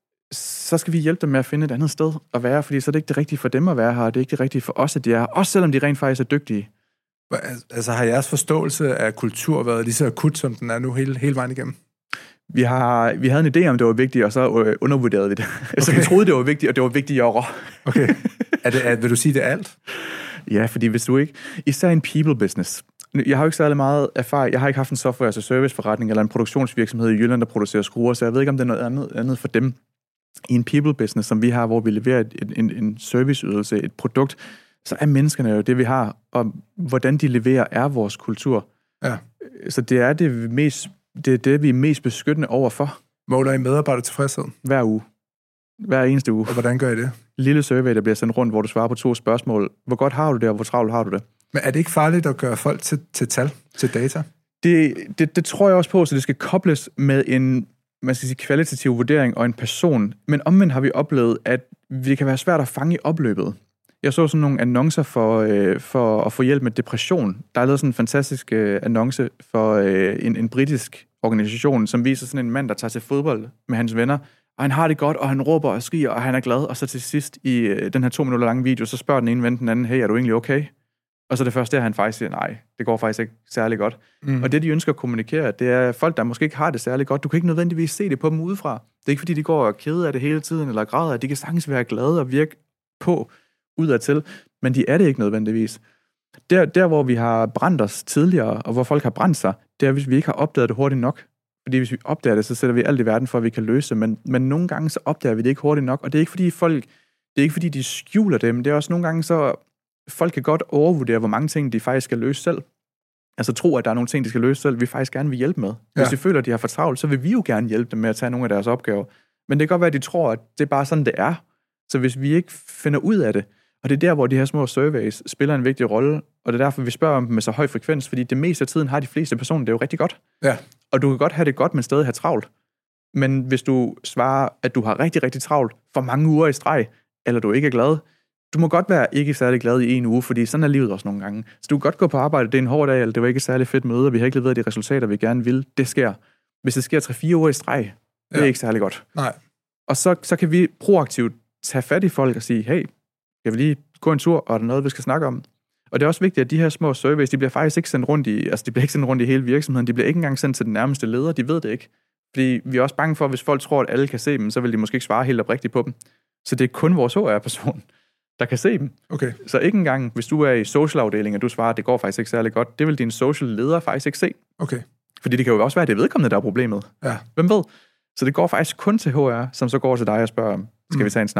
så skal vi hjælpe dem med at finde et andet sted at være, fordi så er det ikke det rigtige for dem at være her, og det er ikke det rigtige for os, at de er her, også selvom de rent faktisk er dygtige. Altså har jeres forståelse af kultur været lige så akut, som den er nu hele, hele vejen igennem? Vi, har, vi havde en idé om, det var vigtigt, og så undervurderede vi det. Okay. Så vi troede, det var vigtigt, og det var vigtigere. Okay. Er det, er, vil du sige, det er alt? Ja, fordi hvis du ikke... Især en people business. Jeg har jo ikke særlig meget erfaring. Jeg har ikke haft en software as a service forretning, eller en produktionsvirksomhed i Jylland, der producerer skruer, så jeg ved ikke, om det er noget andet, andet for dem. I en people business, som vi har, hvor vi leverer et, en, en serviceydelse, et produkt, så er menneskerne jo det, vi har, og hvordan de leverer, er vores kultur. Ja. Så det er det, mest, det er det, vi er mest beskyttende overfor. Måler I medarbejder tilfredshed? Hver uge. Hver eneste uge. Og hvordan gør I det? Lille survey, der bliver sendt rundt, hvor du svarer på to spørgsmål. Hvor godt har du det, og hvor travlt har du det? Men er det ikke farligt at gøre folk til, til tal, til data? Det, det, det tror jeg også på, så det skal kobles med en man skal sige, kvalitativ vurdering og en person. Men omvendt har vi oplevet, at det kan være svært at fange i opløbet. Jeg så sådan nogle annoncer for, øh, for at få hjælp med depression. Der er lavet sådan en fantastisk øh, annonce for øh, en, en britisk organisation, som viser sådan en mand, der tager til fodbold med hans venner, og han har det godt, og han råber og skriger, og han er glad, og så til sidst i øh, den her to minutter lange video, så spørger den ene ven den anden, hey, er du egentlig okay? Og så det første er, han faktisk siger, nej, det går faktisk ikke særlig godt. Mm. Og det, de ønsker at kommunikere, det er folk, der måske ikke har det særlig godt. Du kan ikke nødvendigvis se det på dem udefra. Det er ikke, fordi de går og keder af det hele tiden, eller græder. De kan sagtens være glade og virke på udadtil, men de er det ikke nødvendigvis. Der, der, hvor vi har brændt os tidligere, og hvor folk har brændt sig, det er, hvis vi ikke har opdaget det hurtigt nok. Fordi hvis vi opdager det, så sætter vi alt i verden for, at vi kan løse det. Men, men nogle gange, så opdager vi det ikke hurtigt nok. Og det er ikke, fordi folk, det er ikke, fordi de skjuler det, men det er også nogle gange, så folk kan godt overvurdere, hvor mange ting, de faktisk skal løse selv. Altså tro, at der er nogle ting, de skal løse selv, vi faktisk gerne vil hjælpe med. Hvis ja. de føler, at de har for travlt, så vil vi jo gerne hjælpe dem med at tage nogle af deres opgaver. Men det kan godt være, at de tror, at det er bare sådan, det er. Så hvis vi ikke finder ud af det, og det er der, hvor de her små surveys spiller en vigtig rolle, og det er derfor, vi spørger om dem med så høj frekvens, fordi det meste af tiden har de fleste personer det er jo rigtig godt. Ja. Og du kan godt have det godt, men stadig have travlt. Men hvis du svarer, at du har rigtig, rigtig travlt for mange uger i streg, eller du ikke er glad, du må godt være ikke særlig glad i en uge, fordi sådan er livet også nogle gange. Så du kan godt gå på arbejde, det er en hård dag, eller det var ikke særlig fedt møde, og vi har ikke leveret de resultater, vi gerne vil. Det sker. Hvis det sker tre fire uger i streg, det er ja. ikke særlig godt. Nej. Og så, så kan vi proaktivt tage fat i folk og sige, hey, jeg vil lige gå en tur, og er der noget, vi skal snakke om? Og det er også vigtigt, at de her små surveys, de bliver faktisk ikke sendt rundt i, altså de bliver ikke sendt rundt i hele virksomheden, de bliver ikke engang sendt til den nærmeste leder, de ved det ikke. Fordi vi er også bange for, at hvis folk tror, at alle kan se dem, så vil de måske ikke svare helt oprigtigt på dem. Så det er kun vores H R-person, der kan se dem. Okay. Så ikke engang, hvis du er i social-afdelingen, og du svarer, at det går faktisk ikke særlig godt, det vil din social-leder faktisk ikke se. Okay. Fordi det kan jo også være, at det er vedkommende, der er problemet. Ja. Hvem ved? Så det går faktisk kun til H R, som så går til dig og spørger, skal mm. vi tage en snak?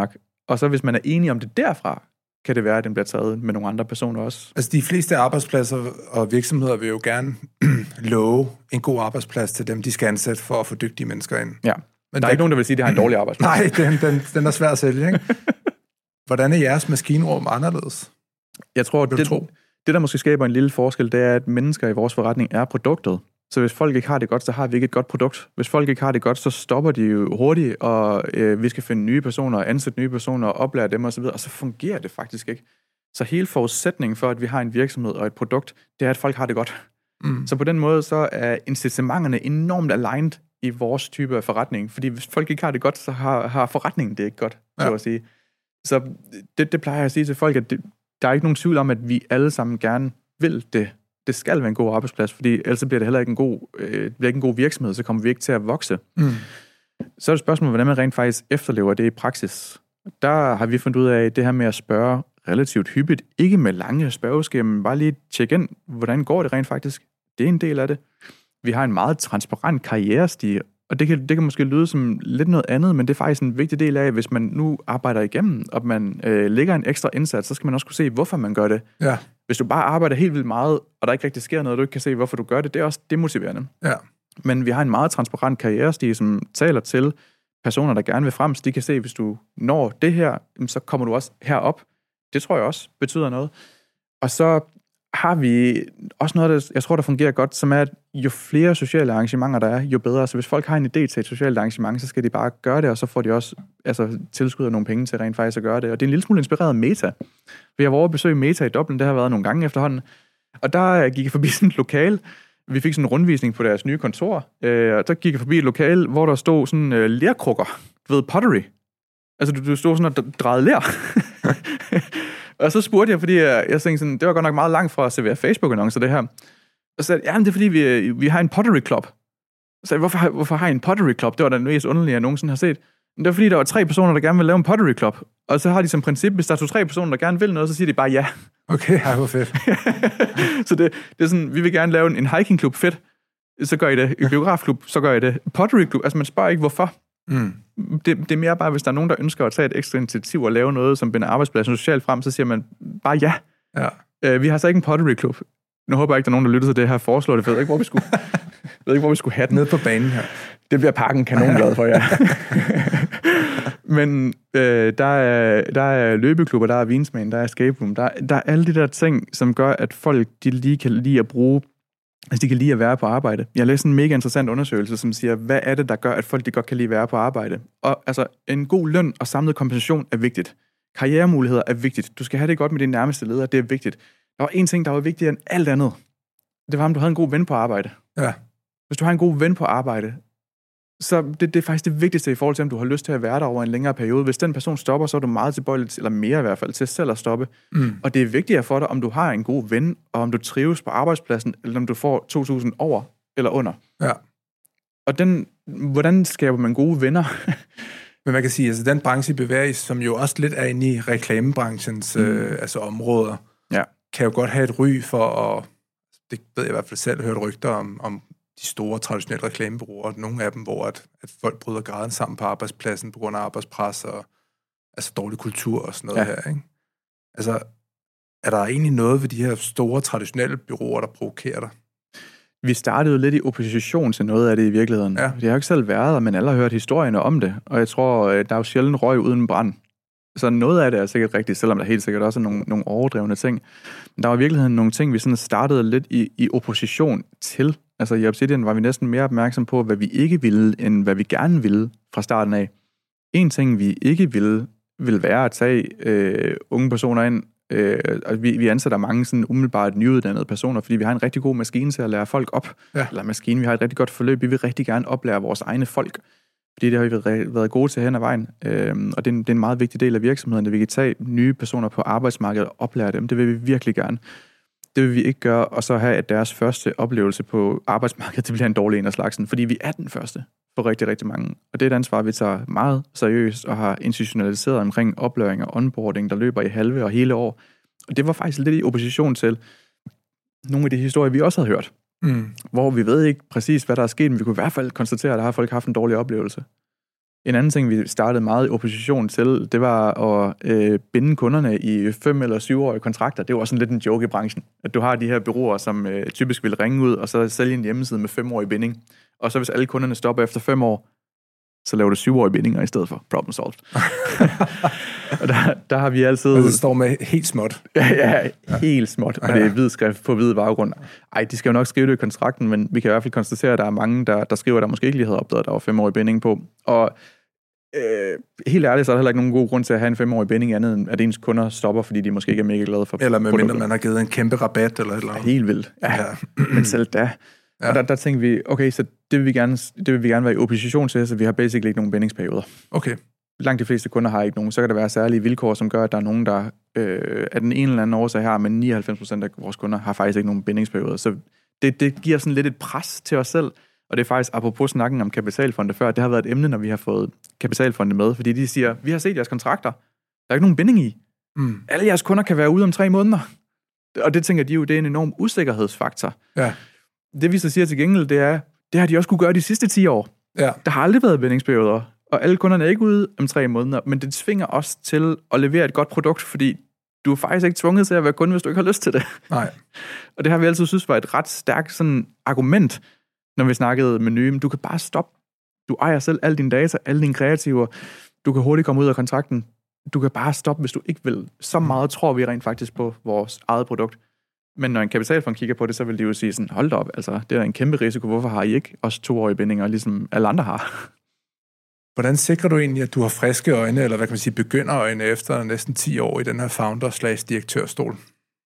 Og så hvis man er enig om det derfra, kan det være, at den bliver taget med nogle andre personer også. Altså de fleste arbejdspladser og virksomheder vil jo gerne love en god arbejdsplads til dem, de skal ansætte for at få dygtige mennesker ind. Ja, men der er ikke nogen, der vil sige, at de har en dårlig arbejdsplads. Nej, den, den, den er svær at sælge, ikke? Hvordan er jeres maskinrum anderledes? Jeg tror, det, det, der måske skaber en lille forskel, det er, at mennesker i vores forretning er produktet. Så hvis folk ikke har det godt, så har vi ikke et godt produkt. Hvis folk ikke har det godt, så stopper de jo hurtigt, og øh, vi skal finde nye personer, ansætte nye personer, og oplære dem osv., og så fungerer det faktisk ikke. Så hele forudsætningen for, at vi har en virksomhed og et produkt, det er, at folk har det godt. Mm. Så på den måde, så er incitamenterne enormt aligned i vores type af forretning, fordi hvis folk ikke har det godt, så har, har forretningen det ikke godt, så at sige. Så det, det plejer jeg at sige til folk, at det, der er ikke nogen tvivl om, at vi alle sammen gerne vil det. Det skal være en god arbejdsplads, fordi ellers bliver det heller ikke en god, øh, bliver ikke en god virksomhed, så kommer vi ikke til at vokse. Mm. Så er det spørgsmålet, hvordan man rent faktisk efterlever det i praksis. Der har vi fundet ud af det her med at spørge relativt hyppigt, ikke med lange spørgeskemaer, men bare lige tjekke ind, hvordan går det rent faktisk. Det er en del af det. Vi har en meget transparent karrierestige, og det kan, det kan måske lyde som lidt noget andet, men det er faktisk en vigtig del af, hvis man nu arbejder igennem, og man øh, lægger en ekstra indsats, så skal man også kunne se, hvorfor man gør det. Ja. Hvis du bare arbejder helt vildt meget, og der ikke rigtig sker noget, og du ikke kan se, hvorfor du gør det, det er også demotiverende. Ja. Men vi har en meget transparent karrierestige, som taler til personer, der gerne vil frem, så de kan se, hvis du når det her, så kommer du også herop. Det tror jeg også betyder noget. Og så har vi også noget, der, jeg tror, der fungerer godt, som er, at jo flere sociale arrangementer der er, jo bedre. Så hvis folk har en idé til et socialt arrangement, så skal de bare gøre det, og så får de også altså, tilskud af nogle penge til rent faktisk at gøre det. Og det er en lille smule inspireret af Meta. Vi har været over at besøge Meta i Dublin, det har været nogle gange efterhånden. Og der gik jeg forbi sådan et lokale. Vi fik sådan en rundvisning på deres nye kontor, og der gik jeg forbi et lokale, hvor der stod sådan uh, lerkrukker, du ved, pottery. Altså, du, du stod sådan og drejede ler. Og så spurgte jeg, fordi jeg, jeg tænkte sådan, det var godt nok meget langt fra at servere Facebook-annoncer, det her. Og så sagde jeg, ja, det er fordi, vi, vi har en pottery club. Så sagde jeg, hvorfor, hvorfor har I en pottery club? Det var da det mest underlige, jeg nogensinde har set. Men det var fordi, der var tre personer, der gerne vil lave en pottery club. Og så har de som princip, hvis der er to tre personer, der gerne vil noget, så siger de bare ja. Okay, ej, hvor fedt. Så det, det er sådan, vi vil gerne lave en, en hiking-klub, fedt. Så gør I det. En biografklub, så gør I det. Pottery-klub, altså man spørger ikke, hvorfor. Mm. Det, det er mere bare, hvis der er nogen, der ønsker at tage et ekstra initiativ og lave noget, som binder arbejdspladsen socialt frem, så siger man bare ja. Ja. Øh, vi har så ikke en pottery-klub. Nu håber jeg ikke, der er nogen, der lytter til det her foreslår det. Jeg ved ikke, hvor vi skulle, ved ikke, hvor vi skulle have den. Nede på banen her. Det bliver pakken kanonglad for jer. Men øh, der, er, der er løbeklubber, der er vinsmagen, der er escape room, der, der er alle de der ting, som gør, at folk de lige kan lide at bruge, altså de kan lide at være på arbejde. Jeg læste en mega interessant undersøgelse, som siger, hvad er det, der gør, at folk de godt kan lide at være på arbejde? Og altså, en god løn og samlet kompensation er vigtigt. Karrieremuligheder er vigtigt. Du skal have det godt med dine nærmeste ledere, det er vigtigt. Der var en ting, der var vigtigere end alt andet. Det var, om du havde en god ven på arbejde. Ja. Hvis du har en god ven på arbejde, så det, det er faktisk det vigtigste i forhold til, om du har lyst til at være der over en længere periode. Hvis den person stopper, så er du meget tilbøjelig, eller mere i hvert fald, til selv at stoppe. Mm. Og det er vigtigere for dig, om du har en god ven, og om du trives på arbejdspladsen, eller om du får to tusind over eller under. Ja. Og den, hvordan skaber man gode venner? Men man kan sige, altså den branche bevæger, som jo også lidt er inde i reklamebranchens mm. øh, altså områder, ja. Kan jo godt have et ry for at, det ved jeg i hvert fald selv, hørt rygter om, om de store traditionelle reklamebureauer, nogle af dem, hvor at, at folk bryder graden sammen på arbejdspladsen på grund af arbejdspres og altså dårlig kultur og sådan noget ja. Her, ikke? Altså, er der egentlig noget ved de her store traditionelle bureauer, der provokerer dig? Vi startede lidt i opposition til noget af det i virkeligheden. Ja. Jeg har jo ikke selv været der, men alle har hørt historierne om det, og jeg tror, der er jo sjældent røg uden brand. Så noget af det er sikkert rigtigt, selvom der helt sikkert også er nogle, nogle overdrevne ting. Men der var i virkeligheden nogle ting, vi sådan startede lidt i, i opposition til. Altså i Obsidian var vi næsten mere opmærksom på, hvad vi ikke ville, end hvad vi gerne ville fra starten af. En ting, vi ikke ville, ville være at tage øh, unge personer ind. Øh, og vi, vi ansætter mange sådan umiddelbart nyuddannede personer, fordi vi har en rigtig god maskine til at lære folk op. Ja. Eller maskine, vi har et rigtig godt forløb. Vi vil rigtig gerne oplære vores egne folk. Fordi det har vi været gode til hen ad vejen. Øhm, og det er, en, det er en meget vigtig del af virksomheden, at vi kan tage nye personer på arbejdsmarkedet og oplære dem. Det vil vi virkelig gerne. Det vil vi ikke gøre, og så have, at deres første oplevelse på arbejdsmarkedet, det bliver en dårlig en af slagsen. Fordi vi er den første for rigtig, rigtig mange. Og det er et ansvar, vi tager meget seriøst og har institutionaliseret omkring oplæring og onboarding, der løber i halve og hele år. Og det var faktisk lidt i opposition til nogle af de historier, vi også havde hørt. Mm. Hvor vi ved ikke præcis, hvad der er sket, men vi kunne i hvert fald konstatere, at der har folk haft en dårlig oplevelse. En anden ting, vi startede meget i opposition til, det var at øh, binde kunderne i fem- eller syvårige kontrakter. Det var også sådan lidt en joke i branchen, at du har de her bureauer, som øh, typisk vil ringe ud, og så sælge en hjemmeside med femårig binding. Og så hvis alle kunderne stopper efter fem år, så laver du syvårige bindinger i stedet for. Problem solved. Og der, der har vi altid... Altså, det står med helt småt. Ja, ja, helt småt. Og det er hvid skrift på hvid baggrund. Ej, de skal jo nok skrive det i kontrakten, men vi kan i hvert fald konstatere, at der er mange, der, der skriver, der måske ikke lige havde opdaget, at der var femårig binding på. Og øh, helt ærligt, så er der heller ikke nogen god grund til at have en femårig binding andet, end at ens kunder stopper, fordi de måske ikke er mega glade for eller medmindre man har givet en kæmpe rabat eller et eller andet. Helt vildt. Ja, ja. Men selv da... Ja. Og der, der tænkte vi, okay, så det vil vi gerne, det vil vi gerne være i opposition til, så vi har basically ikke nogen bindingsperioder. Okay. Langt de fleste kunder har ikke nogen. Så kan der være særlige vilkår, som gør, at der er nogen, der øh, af den ene eller anden årsag her, men nioghalvfems procent af vores kunder har faktisk ikke nogen bindingsperioder. Så det, det giver sådan lidt et pres til os selv, og det er faktisk, apropos snakken om kapitalfonde før, det har været et emne, når vi har fået kapitalfonde med, fordi de siger, vi har set jeres kontrakter, der er ikke nogen binding i. Mm. Alle jeres kunder kan være ude om tre måneder. Og det tænker de jo, det er en enorm usikkerhedsfaktor. Ja. Det vi så siger til gengæld, det er, det har de også kunne gøre de sidste ti år. Ja. Der har aldrig været bindingsperioder, og alle kunderne er ikke ude om tre måneder, men det tvinger os til at levere et godt produkt, fordi du er faktisk ikke tvunget til at være kunde, hvis du ikke har lyst til det. Nej. Og det har vi altid synes var et ret stærkt sådan argument, når vi snakkede med nye. Du kan bare stoppe. Du ejer selv alle dine data, alle dine kreativer. Du kan hurtigt komme ud af kontrakten. Du kan bare stoppe, hvis du ikke vil. Så meget tror vi rent faktisk på vores eget produkt. Men når en kapitalfond kigger på det, så vil de jo sige sådan, hold da op, altså, det er en kæmpe risiko. Hvorfor har I ikke også toårige bindinger, ligesom alle andre har? Hvordan sikrer du egentlig, at du har friske øjne, eller hvad kan man sige, begynderøjne efter næsten ti år i den her founder-slash-direktørstol?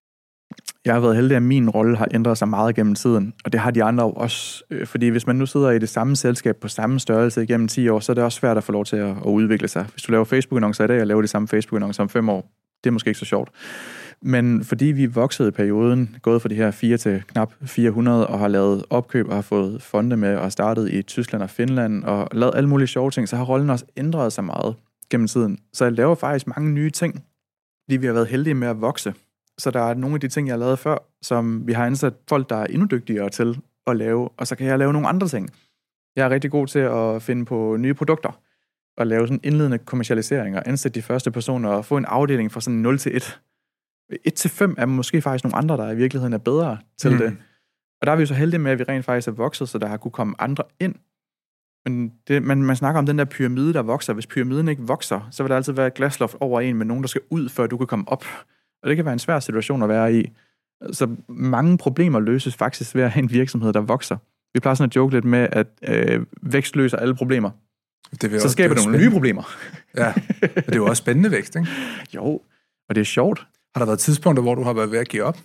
Jeg har været heldig, at min rolle har ændret sig meget gennem tiden, og det har de andre også. Fordi hvis man nu sidder i det samme selskab på samme størrelse igennem ti år, så er det også svært at få lov til at, at udvikle sig. Hvis du laver Facebook-annoncer i dag og laver det samme Facebook-annoncer om fem år, det er måske ikke så sjovt. Men fordi vi voksede i perioden, gået fra de her fire til knap fire hundrede, og har lavet opkøb og har fået fonde med og startet i Tyskland og Finland og lavet alle mulige sjove ting, så har rollen også ændret sig meget gennem tiden. Så jeg laver faktisk mange nye ting, fordi vi har været heldige med at vokse. Så der er nogle af de ting, jeg har lavet før, som vi har ansat folk, der er endnu dygtigere til at lave, og så kan jeg lave nogle andre ting. Jeg er rigtig god til at finde på nye produkter og lave sådan indledende kommercialisering og ansætte de første personer og få en afdeling fra sådan nul til et. et til fem er måske faktisk nogle andre, der i virkeligheden er bedre til mm. det. Og der er vi jo så heldige med, at vi rent faktisk er vokset, så der har kunne komme andre ind. Men det, man, man snakker om den der pyramide, der vokser. Hvis pyramiden ikke vokser, så vil der altid være et glasloft over en med nogen, der skal ud, før du kan komme op. Og det kan være en svær situation at være i. Så mange problemer løses faktisk ved at have en virksomhed, der vokser. Vi plejer sådan at joke lidt med, at øh, vækst løser alle problemer. Det så skaber det nogle nye problemer. Ja, og det er jo også spændende vækst, ikke? Jo, og det er sjovt. Har der været tidspunkter, hvor du har været ved at give op?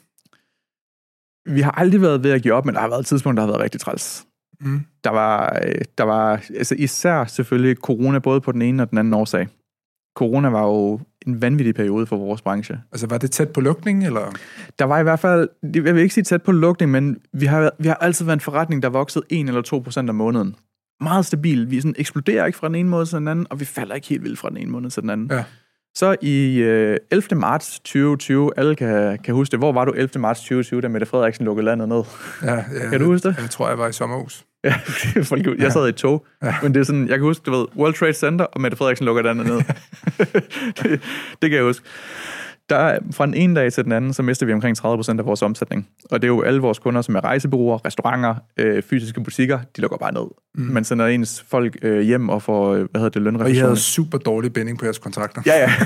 Vi har aldrig været ved at give op, men der har været tidspunkter, der har været rigtig træls. Mm. Der var, der var altså især selvfølgelig corona, både på den ene og den anden årsag. Corona var jo en vanvittig periode for vores branche. Altså var det tæt på lukning, eller? Der var i hvert fald, jeg vil ikke sige tæt på lukning, men vi har, vi har altid været en forretning, der voksede en eller to procent om måneden. Meget stabil. Vi sådan eksploderer ikke fra den ene måned til den anden, og vi falder ikke helt vildt fra den ene måned til den anden. Ja. Så i øh, ellevte marts tyve tyve, alle kan, kan huske det. Hvor var du ellevte marts tyve tyve, da Mette Frederiksen lukkede landet ned? Ja, ja, kan du huske det? Jeg tror, jeg var i sommerhus. Ja, jeg sad i et tog. Ja. Men det er sådan, jeg kan huske, du ved, World Trade Center, og Mette Frederiksen lukker landet ned. det, det kan jeg huske. Der, fra den ene dag til den anden, så mister vi omkring tredive procent af vores omsætning. Og det er jo alle vores kunder, som er rejsebureauer, restauranter, øh, fysiske butikker, de lukker bare ned. Mm. Man sender ens folk øh, hjem og får, hvad hedder det, lønrefusion. Og I havde super dårlig binding på jeres kontrakter. Ja, ja.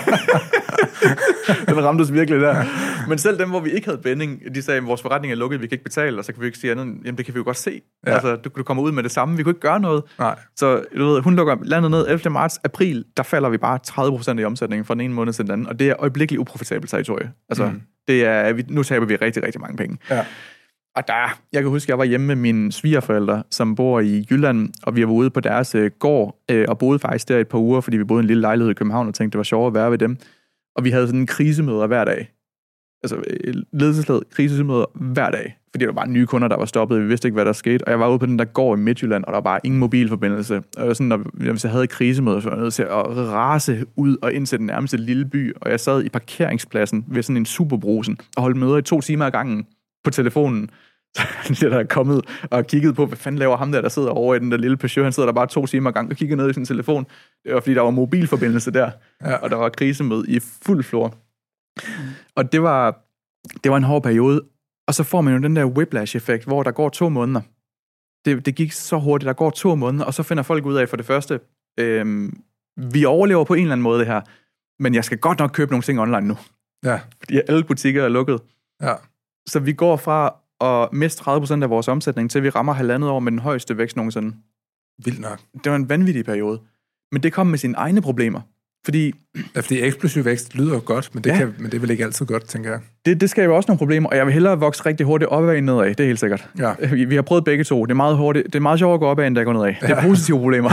Den ramte os virkelig der. Men selv dem, hvor vi ikke havde binding, de sagde, at vores forretning er lukket, vi kan ikke betale, og så kan vi ikke sige andet. Jamen, det kan vi jo godt se. Ja. Altså, du, du kommer ud med det samme, vi kunne ikke gøre noget. Nej. Så du ved, hun lukker landet ned ellevte marts, april, der falder vi bare tredive procent i omsætningen fra den ene måned til den anden, og det er øjeblikkeligt uprofitabelt territorie. Altså, mm. det er, vi, nu taber vi rigtig, rigtig mange penge. Ja. Og der, jeg kan huske, at jeg var hjemme med mine svigerforældre, som bor i Jylland, og vi var ude på deres øh, gård, øh, og boede faktisk der et par uger, fordi vi boede i en lille lejlighed i København, og tænkte, det var sjovt at være ved dem. Og vi havde sådan en krisemøder hver dag. Altså ledelsesled, krisemøder hver dag. Fordi der var nye kunder, der var stoppet, vi vidste ikke, hvad der skete. Og jeg var ude på den der gård i Midtjylland, og der var bare ingen mobilforbindelse. Og sådan, når, hvis jeg havde krisemøder, så var jeg nødt til at rase ud og ind til den nærmeste lille by. Og jeg sad i parkeringspladsen ved sådan en superbrusen og holdt møder i to timer ad gangen på telefonen. Så der er kommet og kigget på, hvad fanden laver ham der, der sidder over i den der lille Peugeot. Han sidder der bare to timer gang og kigger ned i sin telefon. Det var, fordi der var mobilforbindelse der, ja. Og der var krisemøde i fuld flor. Og det var, det var en hård periode. Og så får man jo den der whiplash-effekt, hvor der går to måneder. Det, det gik så hurtigt, der går to måneder, og så finder folk ud af, for det første, øhm, vi overlever på en eller anden måde det her, men jeg skal godt nok købe nogle ting online nu. Ja. Fordi alle butikker er lukket. Ja. Så vi går fra at miste tredive procent af vores omsætning, til vi rammer halvandet år med den højeste vækst nogensinde. Vildt nok. Det var en vanvittig periode. Men det kom med sine egne problemer. Fordi, ja, fordi eksplosiv vækst lyder jo godt, men det, ja. kan, men det er vel ikke altid godt, tænker jeg. Det, det skaber også nogle problemer, og jeg vil hellere vokse rigtig hurtigt opad end nedad, det er helt sikkert. Ja. Vi, vi har prøvet begge to. Det er meget hurtigt. Det er meget sjovt at gå opad, end at gå nedad. Ja. Det er positive problemer.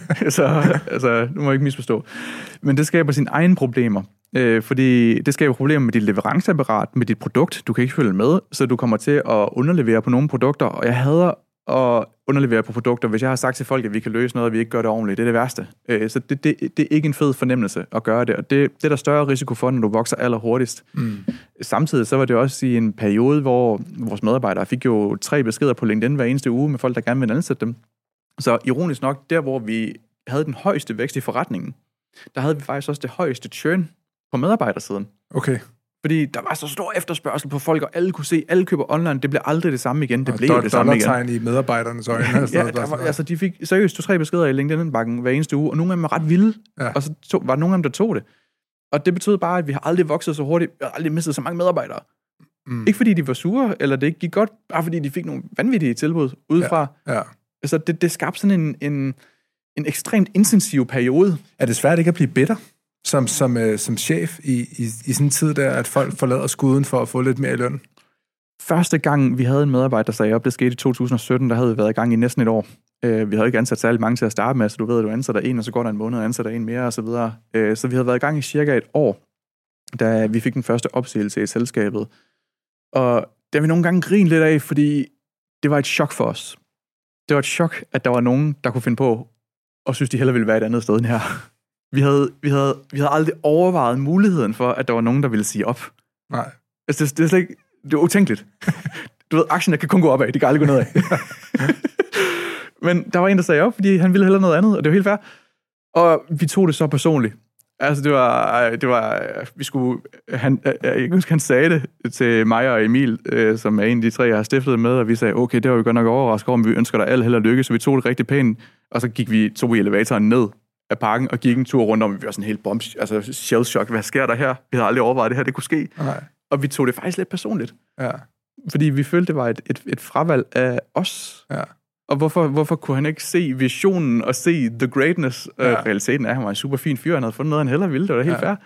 Så altså, nu må jeg ikke misforstå. Men det skaber sine egne problemer. Øh, fordi det skaber problemer med dit leveranceapparat, med dit produkt. Du kan ikke følge med, så du kommer til at underlevere på nogle produkter, og jeg hader at underlevere på produkter, hvis jeg har sagt til folk, at vi kan løse noget, og vi ikke gør det ordentligt. Det er det værste. Øh, så det, det, det er ikke en fed fornemmelse at gøre det, og det, det er der større risiko for, når du vokser allerhurtigst. Mm. Samtidig så var det også i en periode, hvor vores medarbejdere fik jo tre beskeder på LinkedIn hver eneste uge med folk, der gerne ville ansætte dem. Så ironisk nok, der hvor vi havde den højeste vækst i forretningen, der havde vi faktisk også det højeste churn på medarbejdersiden. Okay. Fordi der var så stor efterspørgsel på folk, og alle kunne se, alle køber online, det blev aldrig det samme igen. Det og blev do- det samme igen. Dollartegn i medarbejdernes øjne. Altså, ja, der var, altså de fik seriøst to-tre beskeder i LinkedIn-bakken hver eneste uge, og nogle af dem var ret vilde, ja. Og så tog, var nogle af dem, der tog det. Og det betød bare, at vi har aldrig vokset så hurtigt, vi har aldrig mistet så mange medarbejdere. Mm. Ikke fordi de var sure, eller det ikke gik godt, bare fordi de fik nogle vanvittige tilbud udefra. Ja, ja. Altså det, det skabte sådan en, en, en ekstremt intensiv periode. Er det svært ikke at blive bitter? Som, som, øh, som chef i, i, i sådan en tid der, at folk forlader skuden for at få lidt mere i løn? Første gang, vi havde en medarbejder, der sagde op, det skete i to tusind og sytten, der havde vi været i gang i næsten et år. Øh, vi havde ikke ansat særlig mange til at starte med, så du ved, at du ansætter en, og så går der en måned, og ansætter en mere, og så videre. Øh, så vi havde været i gang i cirka et år, da vi fik den første opsigelse i selskabet. Og det har vi nogle gange grinet lidt af, fordi det var et chok for os. Det var et chok, at der var nogen, der kunne finde på, og synes, de hellere ville være et andet sted end her. Vi havde, vi, havde, vi havde aldrig overvejet muligheden for, at der var nogen, der ville sige op. Nej. Altså, det, det er slet ikke... Det er utænkeligt. Du ved, aktien kan kun gå opad, de kan aldrig gå nedad. Men der var en, der sagde op, fordi han ville hellere noget andet, og det var helt fair. Og vi tog det så personligt. Altså, det var... Det var vi skulle... Han, jeg husker, han sagde det til mig og Emil, øh, som er en af de tre, jeg har stiftet med, og vi sagde, okay, det var vi godt nok overrasket over, men vi ønsker dig alle held og lykke, så vi tog det rigtig pænt, og så gik vi, tog vi elevatoren ned af parken og gik en tur rundt om, vi var sådan helt bomb, altså shell shock, hvad sker der her? Vi havde aldrig overvejet, det her det kunne ske. Nej. Og vi tog det faktisk lidt personligt. Ja. Fordi vi følte, det var et, et, et fravalg af os. Ja. Og hvorfor, hvorfor kunne han ikke se visionen og se the greatness? Ja. Uh, realiteten er, at han var en super fin fyr, han havde fundet noget, han hellere ville, det var helt ja. fair.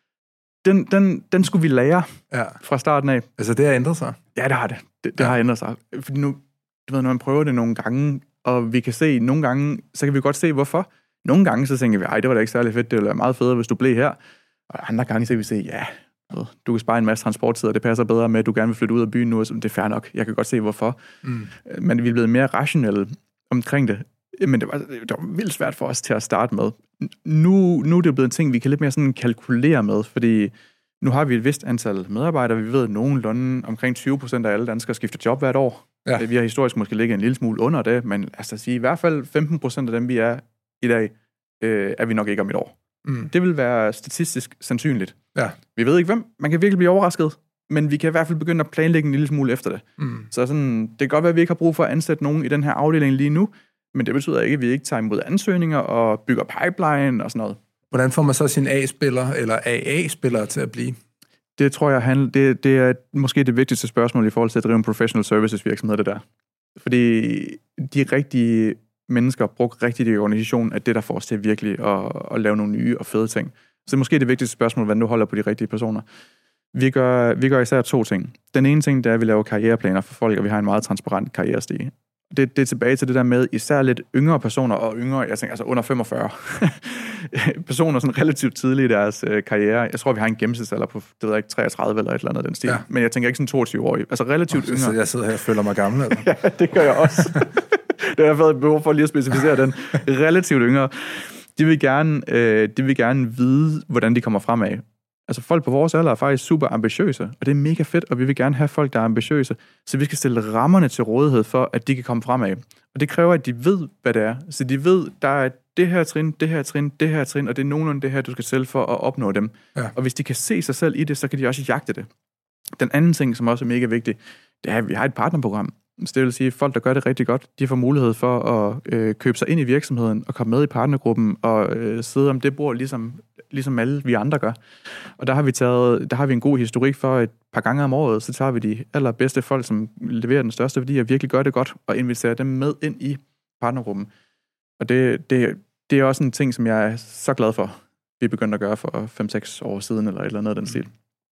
Den, den, den skulle vi lære ja. fra starten af. Altså det har ændret sig? Ja, det har det. Det, det ja. har ændret sig. Fordi nu, du ved, når man prøver det nogle gange, og vi kan se nogle gange, så kan vi godt se, hvorfor. Nogle gange så tænker vi, ej, det var da ikke særlig fedt, det ville være meget federe, hvis du blev her. Og andre gange så kan vi se, ja, du kan spare en masse transporttid, og det passer bedre med, at du gerne vil flytte ud af byen nu, og det er fair nok. Jeg kan godt se, hvorfor. Mm. Men vi er blevet mere rationelle omkring det. Men det var, det var vildt svært for os til at starte med. Nu, nu er det blevet en ting, vi kan lidt mere sådan kalkulere med, fordi nu har vi et vist antal medarbejdere. Vi ved, at nogenlunde omkring tyve procent af alle danskere skifter job hvert år. Ja. Vi har historisk måske ligget en lille smule under det, men altså sige, i hvert fald femten procent af dem, vi er i dag, øh, er vi nok ikke om et år. Mm. Det vil være statistisk sandsynligt. Ja. Vi ved ikke hvem. Man kan virkelig blive overrasket, men vi kan i hvert fald begynde at planlægge en lille smule efter det. Mm. Så sådan, det kan godt være, at vi ikke har brug for at ansætte nogen i den her afdeling lige nu, men det betyder ikke, at vi ikke tager imod ansøgninger og bygger pipeline og sådan noget. Hvordan får man så sin A-spiller eller A A-spillere til at blive? Det tror jeg, handler, det, det er måske det vigtigste spørgsmål i forhold til at drive en professional services virksomhed, det der. Fordi de rigtige mennesker bruger rigtigt i organisationen, at det, der får os til virkelig at, at lave nogle nye og fede ting. Så det er måske det vigtigste spørgsmål, hvordan du holder på de rigtige personer. Vi gør, vi gør især to ting. Den ene ting, det er, at vi laver karriereplaner for folk, og vi har en meget transparent karrierestige. Det, det er tilbage til det der med især lidt yngre personer, og yngre, jeg tænker altså under femogfyrre. Personer sådan relativt tidligt i deres øh, karriere. Jeg tror, vi har en gennemsnitsalder på, det ved jeg ikke, treogtredive eller et eller andet den stil. Ja. Men jeg tænker ikke sådan toogtyve-årige. Altså relativt oh, yngre. Jeg sidder her og føler mig gammel. Altså. Ja, det gør jeg også. Det har været behov for lige at specificere den. Relativt yngre. De vil gerne, øh, de vil gerne vide, hvordan de kommer fremad. Altså folk på vores alder er faktisk super ambitiøse, og det er mega fedt, og vi vil gerne have folk, der er ambitiøse, så vi skal stille rammerne til rådighed for, at de kan komme fremad. Og det kræver, at de ved, hvad det er. Så de ved, der er det her trin, det her trin, det her trin, og det er nogenlunde det her, du skal selv for at opnå dem. Ja. Og hvis de kan se sig selv i det, så kan de også jagte det. Den anden ting, som også er mega vigtig, det er, at vi har et partnerprogram. Så det vil sige, at folk, der gør det rigtig godt, de får mulighed for at øh, købe sig ind i virksomheden og komme med i partnergruppen og øh, sidde om det bord, ligesom, ligesom alle vi andre gør. Og der har vi taget, der har vi en god historik for et par gange om året, så tager vi de allerbedste folk, som leverer den største værdi og virkelig gør det godt, og inviterer dem med ind i partnergruppen. Og det, det, det er også en ting, som jeg er så glad for, vi begyndte at gøre for fem seks år siden, eller et eller andet af den stil.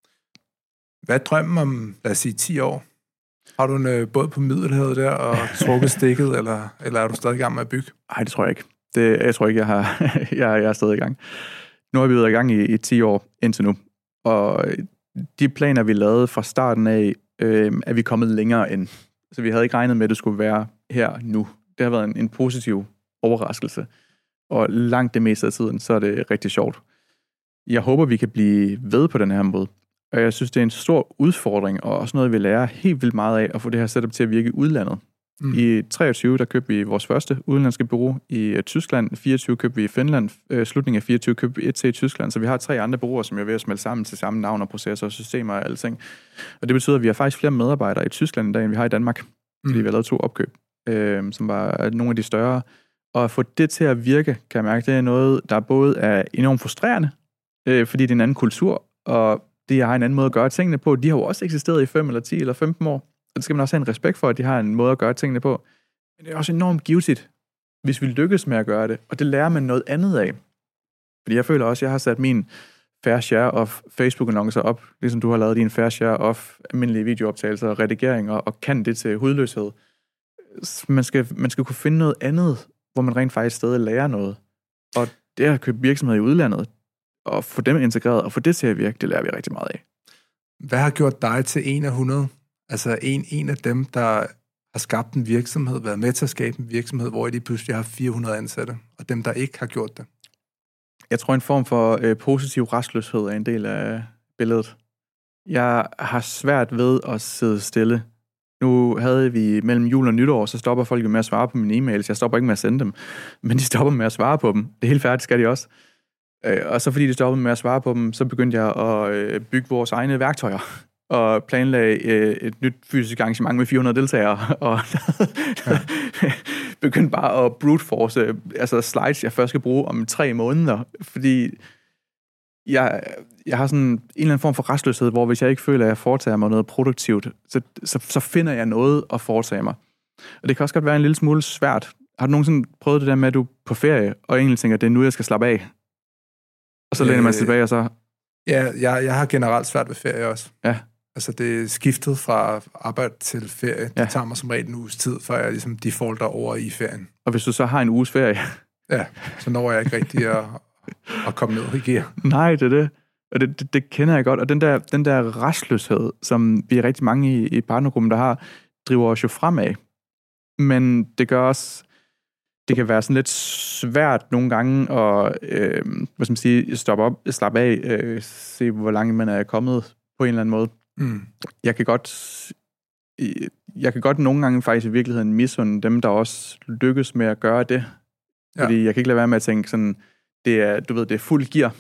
Hvad er drømmen om, lad os sige, ti år? Har du en øh, båd på Middelhavet der og trukket stikket, eller, eller er du stadig i gang med at bygge? Nej, det tror jeg ikke. Det, jeg tror ikke, jeg, har, jeg, jeg er stadig i gang. Nu har vi været i gang i, i ti år indtil nu, og de planer, vi lavede fra starten af, øh, er vi kommet længere end. Så vi havde ikke regnet med, at det skulle være her nu. Det har været en, en positiv overraskelse, og langt det meste af tiden, så er det rigtig sjovt. Jeg håber, vi kan blive ved på den her måde. Og jeg synes, det er en stor udfordring, og også noget, vi lærer helt vildt meget af, at få det her setup til at virke i udlandet. Mm. I treogtyve, der købte vi vores første udenlandske bureau i uh, Tyskland. fireogtyve købte vi i Finland. Uh, slutningen af fireogtyve købte vi et til i Tyskland. Så vi har tre andre bureauer, som er ved at smelte sammen til samme navn og processer og systemer og alting. Og det betyder, at vi har faktisk flere medarbejdere i Tyskland i dag, end vi har i Danmark. Mm. Fordi vi har lavet to opkøb, uh, som var nogle af de større. Og at få det til at virke, kan jeg mærke, det er noget, der både er enormt frustrerende, uh, fordi det er en anden kultur, og de har en anden måde at gøre tingene på. De har jo også eksisteret i fem eller ti eller femten år. Og det skal man også have en respekt for, at de har en måde at gøre tingene på. Men det er også enormt givetigt, hvis vi lykkes med at gøre det. Og det lærer man noget andet af. Fordi jeg føler også, at jeg har sat min fair share of Facebook-annoncer op, ligesom du har lavet din fair share of almindelige videooptagelser og redigeringer, og kan det til hudløshed. Man skal, man skal kunne finde noget andet, hvor man rent faktisk stadig lærer noget. Og det at købe virksomhed i udlandet, og få dem integreret, og få det til at virke, det lærer vi rigtig meget af. Hvad har gjort dig til en af hundrede? Altså en, en af dem, der har skabt en virksomhed, været med til at skabe en virksomhed, hvor I lige pludselig har fire hundrede ansatte, og dem, der ikke har gjort det? Jeg tror, en form for øh, positiv restløshed er en del af billedet. Jeg har svært ved at sidde stille. Nu havde vi mellem jul og nytår, så stopper folk med at svare på mine e-mails. Jeg stopper ikke med at sende dem, men de stopper med at svare på dem. Det er helt færdigt, skal de også. Og så fordi de stoppede med at svare på dem, så begyndte jeg at bygge vores egne værktøjer og planlagde et nyt fysisk arrangement med fire hundrede deltagere, og ja. begyndte bare at brute force altså slides, jeg først skal bruge om tre måneder, fordi jeg, jeg har sådan en eller anden form for restløshed, hvor hvis jeg ikke føler, at jeg foretager mig noget produktivt, så, så, så finder jeg noget at foretage mig. Og det kan også godt være en lille smule svært. Har du nogensinde prøvet det der med, at du er på ferie, og egentlig tænker, at det er nu, jeg skal slappe af? Og så læner man tilbage, og så... Ja, jeg, jeg har generelt svært ved ferie også. Ja. Altså, det er skiftet fra arbejde til ferie. Det ja. tager mig som regel en uges tid, før jeg ligesom defaulter over i ferien. Og hvis du så har en uges ferie... Ja, så når jeg ikke rigtig at, at komme ned i gear. Nej, det er det. Og det, det, det kender jeg godt. Og den der, den der restløshed, som vi er rigtig mange i, i partnergruppen, der har, driver os jo fremad. Men det gør også... Det kan være sådan lidt svært nogle gange at øh, hvad skal man sige, stoppe op, slappe af, øh, se hvor langt man er kommet på en eller anden måde. Mm. Jeg kan godt jeg kan godt nogle gange faktisk i virkeligheden misunde dem, der også lykkes med at gøre det. Ja. Fordi jeg kan ikke lade være med at tænke sådan, det er, du ved, det er fuld gear.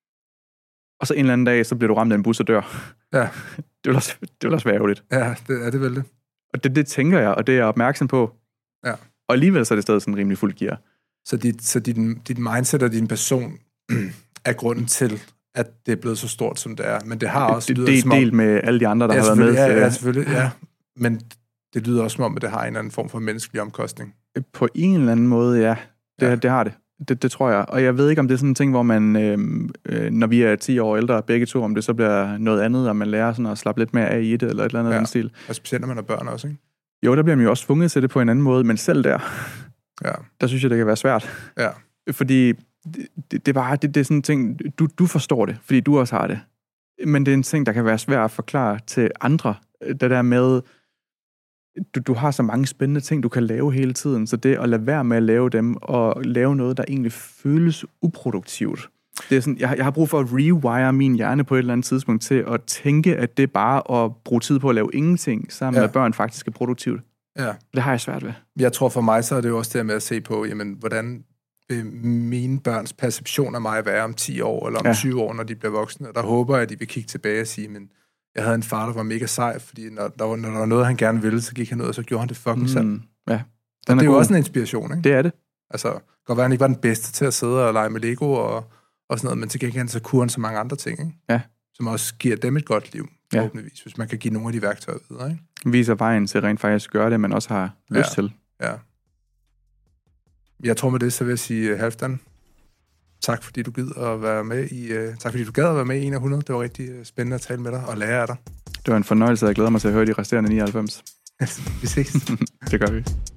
Og så en eller anden dag, så bliver du ramt af en bus og dør. Ja. Det vil også, det vil også være ærgerligt. Ja, det er det vel det. Og det, det tænker jeg, og det er jeg opmærksom på. Ja. Og alligevel så er det stadig sådan rimelig fuld gear. Så, dit, så din, dit mindset og din person er grunden til, at det er blevet så stort, som det er. Men det har også... Det, det er delt med alle de andre, der ja, har været med. Ja, ja, selvfølgelig. Ja. Men det lyder også som om, at det har en eller anden form for menneskelig omkostning. På en eller anden måde, ja. Det, ja. det har det. det. Det tror jeg. Og jeg ved ikke, om det er sådan en ting, hvor man, øh, øh, når vi er ti år ældre, begge to, om det så bliver noget andet, og man lærer sådan at slappe lidt mere af i det, eller et eller andet ja. Den stil. Og specielt, når man er børn også, ikke? Jo, der bliver man jo også tvunget til det på en anden måde, men selv der, ja. der synes jeg, det kan være svært. Ja. Fordi det, det, det, bare, det, det er sådan en ting, du, du forstår det, fordi du også har det. Men det er en ting, der kan være svært at forklare til andre. Det der med, du, du har så mange spændende ting, du kan lave hele tiden, så det at lade være med at lave dem, og lave noget, der egentlig føles uproduktivt, Det er sådan, jeg, jeg har brug for at rewire min hjerne på et eller andet tidspunkt til at tænke, at det er bare at bruge tid på at lave ingenting, sammen ja. med børn faktisk er produktivt. Ja. Det har jeg svært ved. Jeg tror for mig, så er det jo også det med at se på, jamen, hvordan vil mine børns perception af mig være om ti år, eller om ja. tyve år, når de bliver voksne. Og der håber jeg, at de vil kigge tilbage og sige, men jeg havde en far, der var mega sej, fordi når der var, når der var noget, han gerne ville, så gik han ud, og så gjorde han det fucking mm. selv. Ja. Og det er jo også en inspiration, ikke? Det er det. Altså, godt være, han ikke var den bedste til at sidde og lege med Lego og, og sådan noget, men til gengæld så kunne han så mange andre ting, ikke? Ja. Som også giver dem et godt liv, ja. forhåbentligvis, hvis man kan give nogle af de værktøjer videre, ikke? Viser vejen til rent faktisk at gøre det, man også har lyst ja. til. Ja. Jeg tror med det, så vil jeg sige, Halfdan, tak fordi du gid at være med i, uh, tak fordi du gad at være med i en af hundrede. Det var rigtig spændende at tale med dig og lære af dig. Det var en fornøjelse, og jeg glæder mig til at høre de resterende nioghalvfems. Vi ses. Det gør vi.